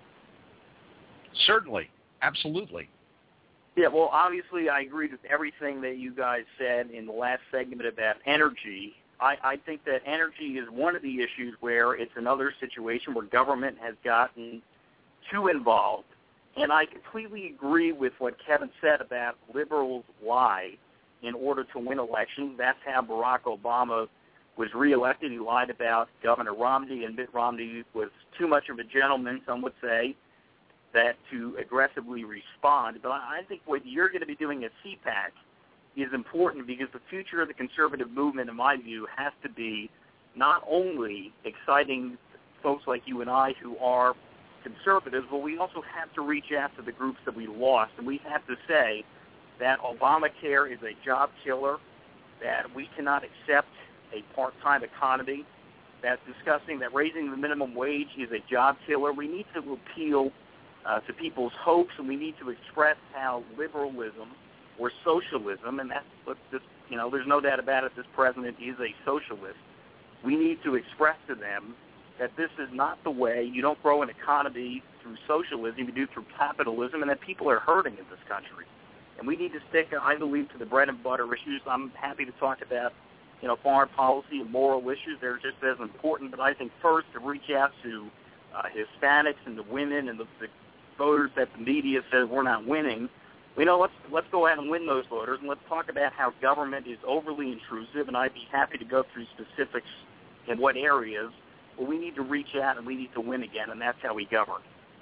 Certainly. Absolutely. Yeah, well, obviously I agreed with everything that you guys said in the last segment about energy. I think that energy is one of the issues where it's another situation where government has gotten too involved. And I completely agree with what Kevin said about liberals lie in order to win elections. That's how Barack Obama was reelected. He lied about Governor Romney, and Mitt Romney was too much of a gentleman, some would say, that to aggressively respond. But I think what you're going to be doing at CPAC is important because the future of the conservative movement, in my view, has to be not only exciting folks like you and I who are conservatives, but we also have to reach out to the groups that we lost, and we have to say that Obamacare is a job killer, that we cannot accept a part-time economy, that discussing that raising the minimum wage is a job killer. We need to appeal to people's hopes, and we need to express how liberalism or socialism, and that's what this, there's no doubt about it, this president is a socialist. We need to express to them that this is not the way. You don't grow an economy through socialism, you do it through capitalism, and that people are hurting in this country. And we need to stick, I believe, to the bread and butter issues. I'm happy to talk about, foreign policy and moral issues. They're just as important. But I think first to reach out to Hispanics and the women and the voters that the media says we're not winning. Let's go out and win those voters, and let's talk about how government is overly intrusive. And I'd be happy to go through specifics in what areas. But we need to reach out and we need to win again, and that's how we govern.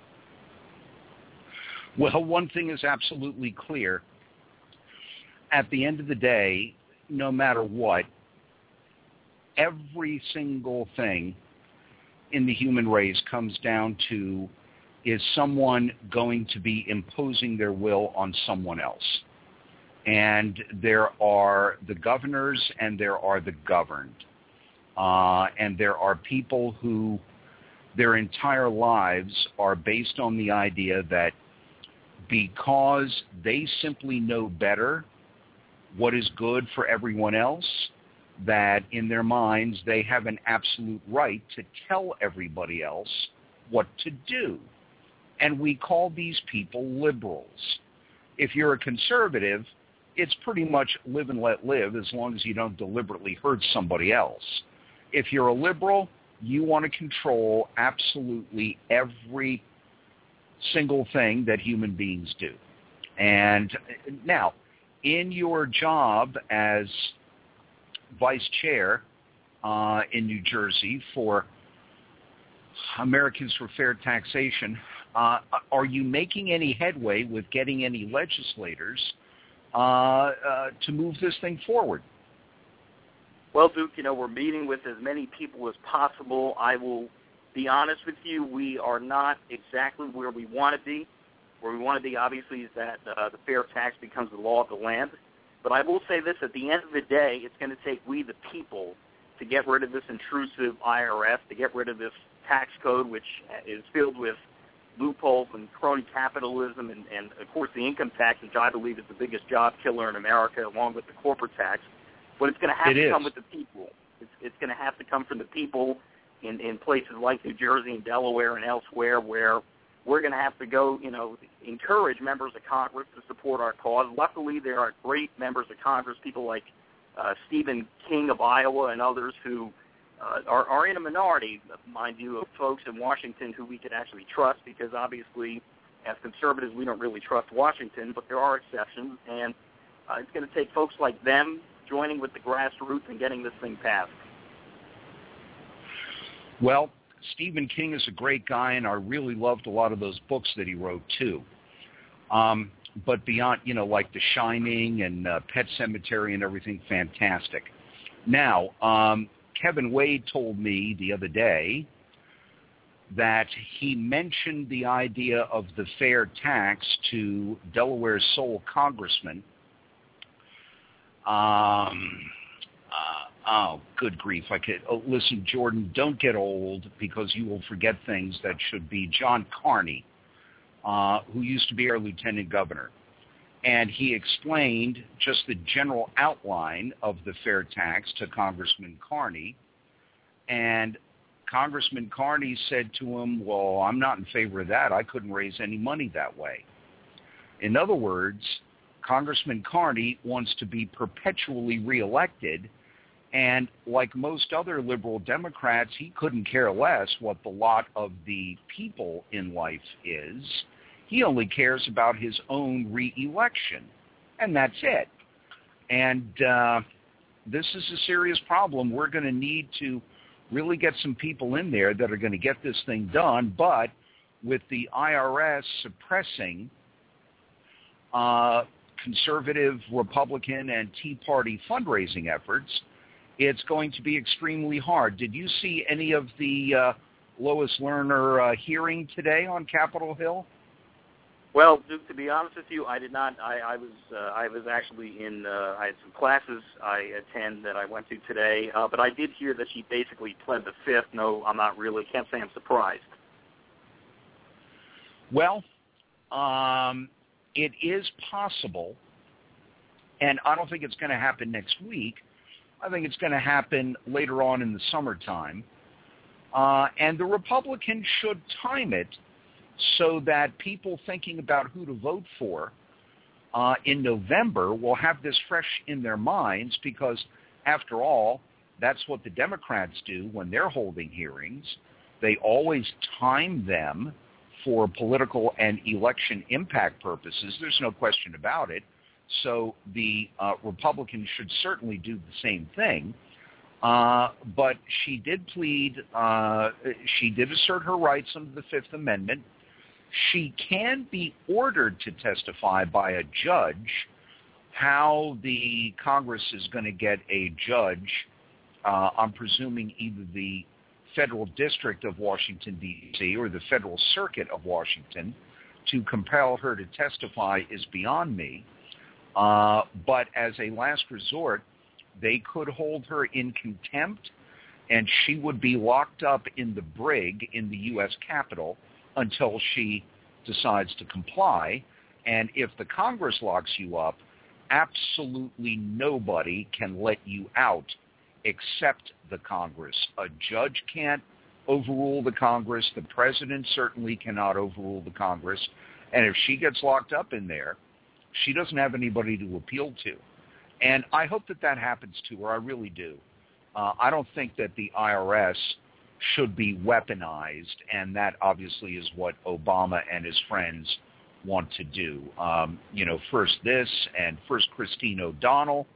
Well, one thing is absolutely clear. At the end of the day, no matter what, every single thing in the human race comes down to, is someone going to be imposing their will on someone else? And there are the governors and there are the governed. And there are people who their entire lives are based on the idea that because they simply know better what is good for everyone else, that in their minds they have an absolute right to tell everybody else what to do. And we call these people liberals. If you're a conservative, it's pretty much live and let live as long as you don't deliberately hurt somebody else. If you're a liberal, you want to control absolutely every single thing that human beings do. And now, in your job as vice chair in New Jersey for Americans for Fair Taxation, are you making any headway with getting any legislators to move this thing forward? Well, Duke, we're meeting with as many people as possible. I will be honest with you, we are not exactly where we want to be. Where we want to be, obviously, is that the fair tax becomes the law of the land. But I will say this, at the end of the day, it's going to take we the people to get rid of this intrusive IRS, to get rid of this tax code, which is filled with loopholes and crony capitalism, and of course, the income tax, which I believe is the biggest job killer in America, along with the corporate tax. But it's going to have to come with the people. It's going to have to come from the people in places like New Jersey and Delaware and elsewhere, where we're going to have to go, encourage members of Congress to support our cause. Luckily, there are great members of Congress, people like Stephen King of Iowa and others who are in a minority, mind you, of folks in Washington who we could actually trust, because obviously, as conservatives, we don't really trust Washington, but there are exceptions, and it's going to take folks like them joining with the grassroots and getting this thing passed. Well, Stephen King is a great guy, and I really loved a lot of those books that he wrote, too. But beyond, like The Shining and Pet Sematary and everything, fantastic. Now, Kevin Wade told me the other day that he mentioned the idea of the fair tax to Delaware's sole congressman. Oh, good grief. Listen, Jordan, don't get old, because you will forget things that should be. John Carney, who used to be our lieutenant governor. And he explained just the general outline of the fair tax to Congressman Carney. And Congressman Carney said to him, well, I'm not in favor of that. I couldn't raise any money that way. In other words, Congressman Carney wants to be perpetually reelected, and like most other liberal Democrats, he couldn't care less what the lot of the people in life is. He only cares about his own reelection, and that's it. And this is a serious problem. We're going to need to really get some people in there that are going to get this thing done, but with the IRS suppressing conservative, Republican, and Tea Party fundraising efforts, it's going to be extremely hard. Did you see any of the Lois Lerner hearing today on Capitol Hill? Well, Duke, to be honest with you, I did not. I was actually in. I had some classes I attend that I went to today, but I did hear that she basically pled the fifth. No, I'm not really. Can't say I'm surprised. Well, it is possible, and I don't think it's going to happen next week. I think it's going to happen later on in the summertime, and the Republicans should time it so that people thinking about who to vote for in November will have this fresh in their minds, because, after all, that's what the Democrats do when they're holding hearings. They always time them for political and election impact purposes. There's no question about it. So the Republicans should certainly do the same thing. But she did plead, she did assert her rights under the Fifth Amendment. She can be ordered to testify by a judge. How the Congress is going to get a judge, I'm presuming either the Federal District of Washington, D.C., or the Federal Circuit of Washington, to compel her to testify is beyond me. But as a last resort, they could hold her in contempt, and she would be locked up in the brig in the U.S. Capitol until she decides to comply. And if the Congress locks you up, absolutely nobody can let you out except the Congress. A judge can't overrule the Congress. The president certainly cannot overrule the Congress. And if she gets locked up in there, she doesn't have anybody to appeal to. And I hope that that happens to her. I really do. I don't think that the IRS should be weaponized, and that obviously is what Obama and his friends want to do. First this, and first Christine O'Donnell,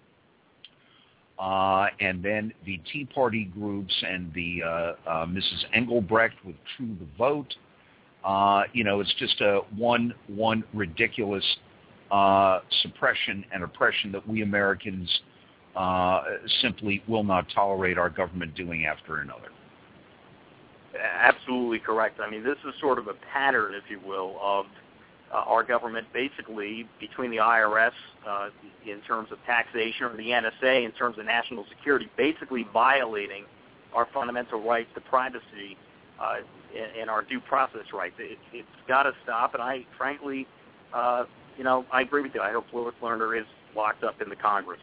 and then the Tea Party groups and the Mrs. Engelbrecht with True the Vote. It's just one ridiculous suppression and oppression that we Americans simply will not tolerate our government doing after another. Absolutely correct. I mean, this is sort of a pattern, if you will, of our government basically between the IRS in terms of taxation or the NSA in terms of national security, basically violating our fundamental rights to privacy and our due process rights. It's got to stop, and I frankly, I agree with you. I hope Lois Lerner is locked up in the Congress.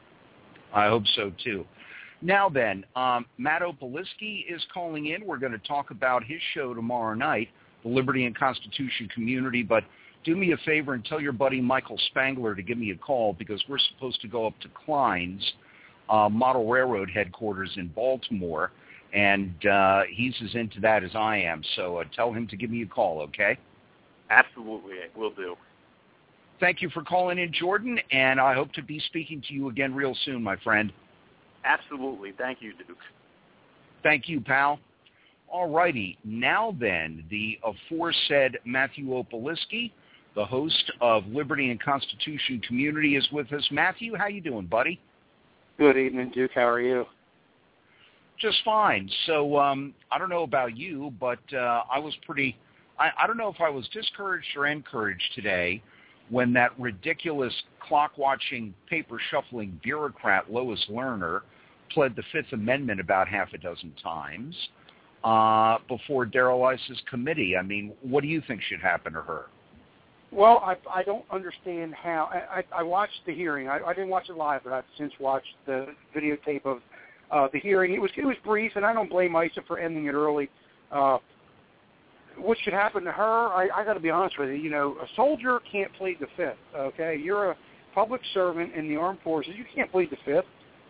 I hope so, too. Now then, Matt Opoliski is calling in. We're going to talk about his show tomorrow night, the Liberty and Constitution Community, but do me a favor and tell your buddy Michael Spangler to give me a call because we're supposed to go up to Klein's Model Railroad headquarters in Baltimore, and he's as into that as I am, so tell him to give me a call, okay? Absolutely, will do. Thank you for calling in, Jordan, and I hope to be speaking to you again real soon, my friend. Absolutely. Thank you, Duke. Thank you, pal. All righty. Now then, the aforesaid Matthew Opoliski, the host of Liberty and Constitution Community, is with us. Matthew, how you doing, buddy? Good evening, Duke. How are you? Just fine. So I don't know about you, but I was pretty – I don't know if I was discouraged or encouraged today when that ridiculous clock-watching, paper-shuffling bureaucrat Lois Lerner pled the Fifth Amendment about half a dozen times before Darrell Iss's committee. I mean, what do you think should happen to her? Well, I don't understand how. I watched the hearing. I didn't watch it live, but I've since watched the videotape of the hearing. It was brief, and I don't blame Issa for ending it early. What should happen to her, I got to be honest with you. A soldier can't plead the Fifth, okay? You're a public servant in the armed forces. You can't plead the Fifth.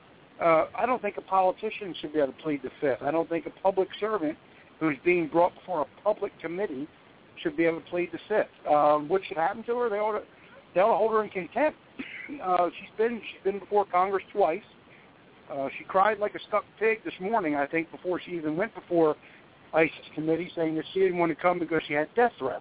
I don't think a politician should be able to plead the Fifth. I don't think a public servant who's being brought before a public committee should be able to plead the Fifth. What should happen to her? They ought to hold her in contempt. She's been before Congress twice. She cried like a stuck pig this morning, I think, before she even went before ISIS committee, saying that she didn't want to come because she had death threats.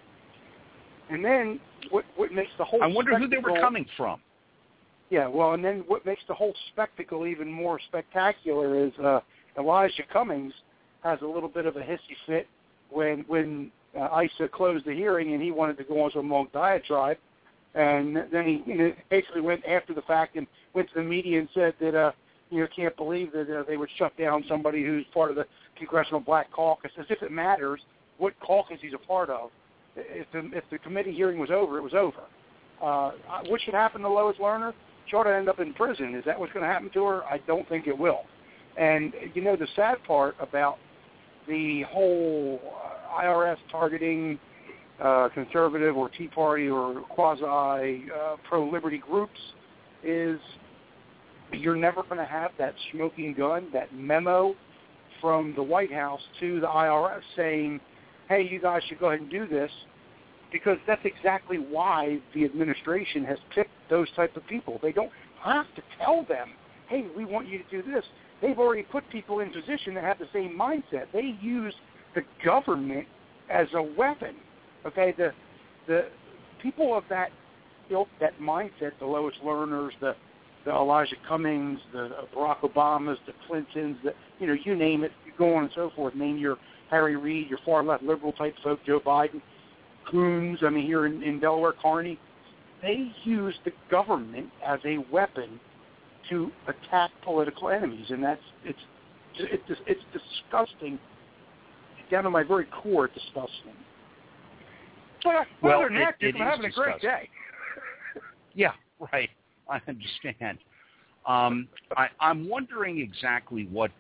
And then what makes the whole I wonder who they were coming from. Yeah, well, and then what makes the whole spectacle even more spectacular is Elijah Cummings has a little bit of a hissy fit when Issa closed the hearing and he wanted to go on some long diatribe. And then he basically went after the fact and went to the media and said that can't believe that they would shut down somebody who's part of the Congressional Black Caucus, as if it matters what caucus he's a part of. If the committee hearing was over, it was over. What should happen to Lois Lerner? She ought to end up in prison. Is that what's going to happen to her? I don't think it will. And, the sad part about the whole IRS targeting conservative or Tea Party or quasi-pro-liberty groups is you're never going to have that smoking gun, that memo from the White House to the IRS saying, hey, you guys should go ahead and do this, because that's exactly why the administration has picked those type of people. They don't have to tell them, hey, we want you to do this. They've already put people in position that have the same mindset. They use the government as a weapon. Okay, the people of that mindset, the Lois Lerners, the Elijah Cummings, the Barack Obamas, the Clintons, you name it, you go on and so forth. Name your Harry Reid, your far left liberal type folk, Joe Biden, Coons. Here in Delaware, Carney. They use the government as a weapon to attack political enemies, and It's disgusting. Down to my very core, it's disgusting. But other than that, I'm having a great day. Yeah, right. I understand. I'm wondering exactly what,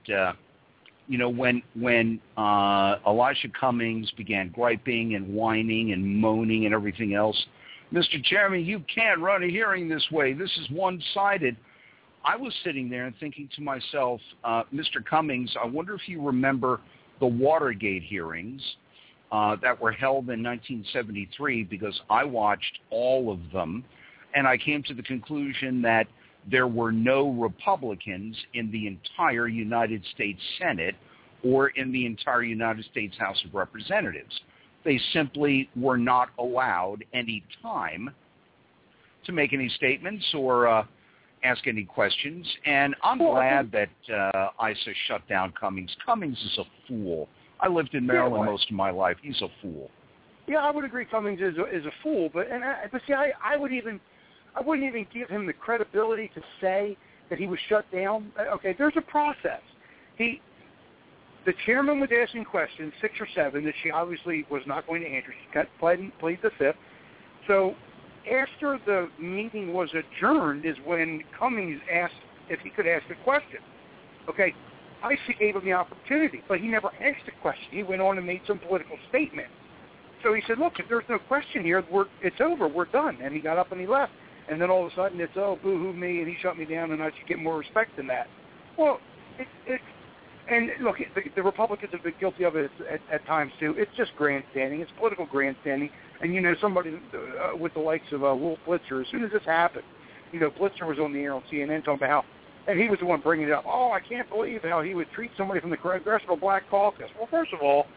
when Elijah Cummings began griping and whining and moaning and everything else, Mr. Chairman, you can't run a hearing this way. This is one-sided. I was sitting there and thinking to myself, Mr. Cummings, I wonder if you remember the Watergate hearings that were held in 1973, because I watched all of them, and I came to the conclusion that there were no Republicans in the entire United States Senate or in the entire United States House of Representatives. They simply were not allowed any time to make any statements or ask any questions. And I'm glad that ISA shut down Cummings. Cummings is a fool. I lived in Maryland most of my life. He's a fool. Yeah, I would agree Cummings is a fool. But see, I wouldn't even give him the credibility to say that he was shut down. Okay, there's a process. The chairman was asking questions, 6 or 7, that she obviously was not going to answer. She plead the fifth. So after the meeting was adjourned is when Cummings asked if he could ask a question. Okay, ICE gave him the opportunity, but he never asked a question. He went on and made some political statement. So he said, look, if there's no question here, it's over. We're done. And he got up and he left. And then all of a sudden it's, oh, boo-hoo me, and he shut me down, and I should get more respect than that. Well, and look, the Republicans have been guilty of it at times, too. It's just grandstanding. It's political grandstanding. And, somebody with the likes of Wolf Blitzer, as soon as this happened, Blitzer was on the air on CNN talking about how, and he was the one bringing it up, oh, I can't believe how he would treat somebody from the Congressional Black Caucus. Well, first of all,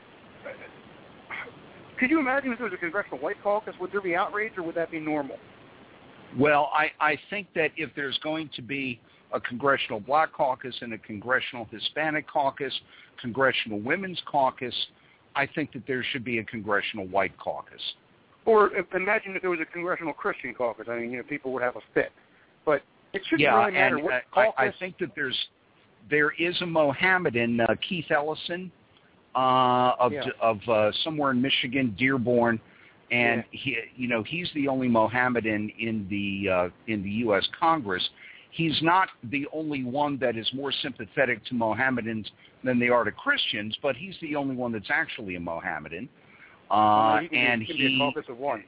could you imagine if there was a Congressional White Caucus? Would there be outrage, or would that be normal? Well, I think that if there's going to be a Congressional Black Caucus and a Congressional Hispanic Caucus, Congressional Women's Caucus, I think that there should be a Congressional White Caucus. Or imagine if there was a Congressional Christian Caucus. I mean, people would have a fit. But it shouldn't really matter what caucus. I think that there is a Mohammedan, Keith Ellison, of somewhere in Michigan, Dearborn, and he's the only Mohammedan in the U.S. Congress. He's not the only one that is more sympathetic to Mohammedans than they are to Christians, but he's the only one that's actually a Mohammedan. And he, caucus of one.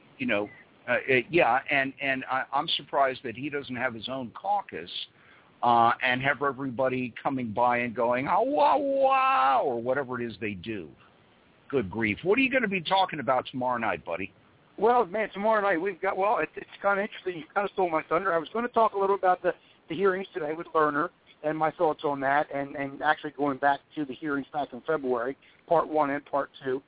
And I'm surprised that he doesn't have his own caucus and have everybody coming by and going, oh, wow, wow, or whatever it is they do. Good grief. What are you going to be talking about tomorrow night, buddy? Well, man, tomorrow night we've got, it's kind of interesting. You kind of stole my thunder. I was going to talk a little about the hearings today with Lerner and my thoughts on that, and actually going back to the hearings back in February, Part 1 and Part 2.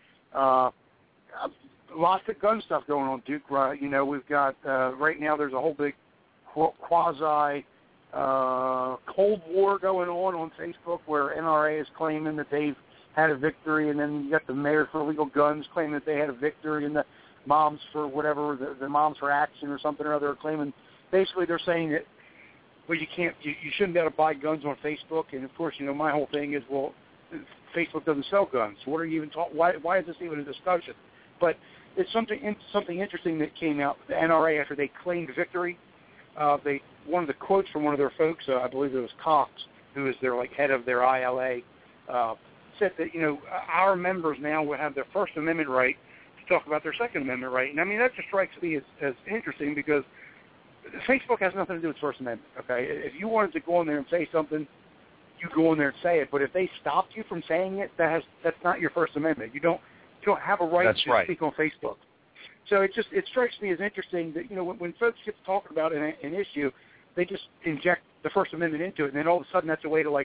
Lots of gun stuff going on, Duke. We've got, right now there's a whole big quasi Cold War going on Facebook where NRA is claiming that they've had a victory, and then you got the Mayor for Illegal Guns claiming that they had a victory, and the Moms for whatever, the Moms for Action or something or other are claiming. Basically, they're saying that, well, you shouldn't be able to buy guns on Facebook, and of course, my whole thing is, well, Facebook doesn't sell guns. So what are you even talking? Why is this even a discussion? But it's something interesting that came out. The NRA, after they claimed victory, one of the quotes from one of their folks, I believe it was Cox, who is their head of their ILA, said that our members now will have their First Amendment right to talk about their Second Amendment right. And I mean that just strikes me as interesting, because Facebook has nothing to do with First Amendment. Okay, if you wanted to go in there and say something, you go in there and say it. But if they stopped you from saying it, that's not your First Amendment. You don't have a right to speak on Facebook. So it strikes me as interesting that when folks get to talking about an issue, they just inject the First Amendment into it, and then all of a sudden that's a way to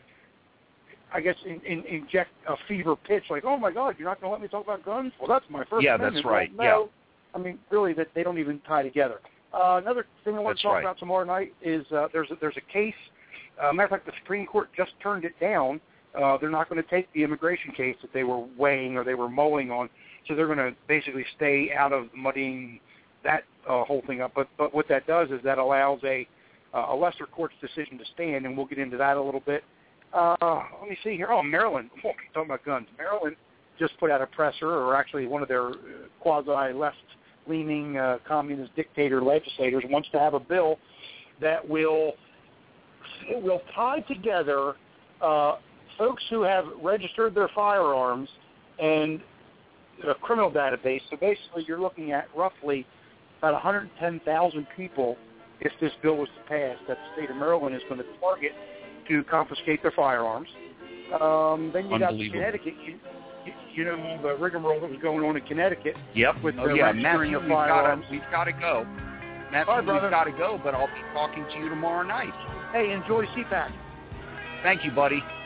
inject a fever pitch, like, oh my God, you're not going to let me talk about guns? Well, that's my First Amendment. Yeah, that's right. Well, no, I mean, really, that they don't even tie together. Another thing I want to talk about tomorrow night is there's a case. Matter of fact, the Supreme Court just turned it down. They're not going to take the immigration case that they were weighing or they were mulling on, so they're going to basically stay out of muddying that whole thing up. But what that does is that allows a lesser court's decision to stand, and we'll get into that a little bit. Let me see here. Oh, Maryland. Talking about guns. Maryland just put out a presser, or actually one of their quasi-left-leaning communist dictator legislators wants to have a bill that will tie together folks who have registered their firearms and a criminal database. So basically you're looking at roughly about 110,000 people if this bill was to pass that the state of Maryland is going to target to confiscate their firearms. Then you got Connecticut. You know the rigmarole that was going on in Connecticut. Yep. With Matthew, of firearms. we've got to go. Matthew, we've got to go, but I'll be talking to you tomorrow night. Hey, enjoy CPAC. Thank you, buddy.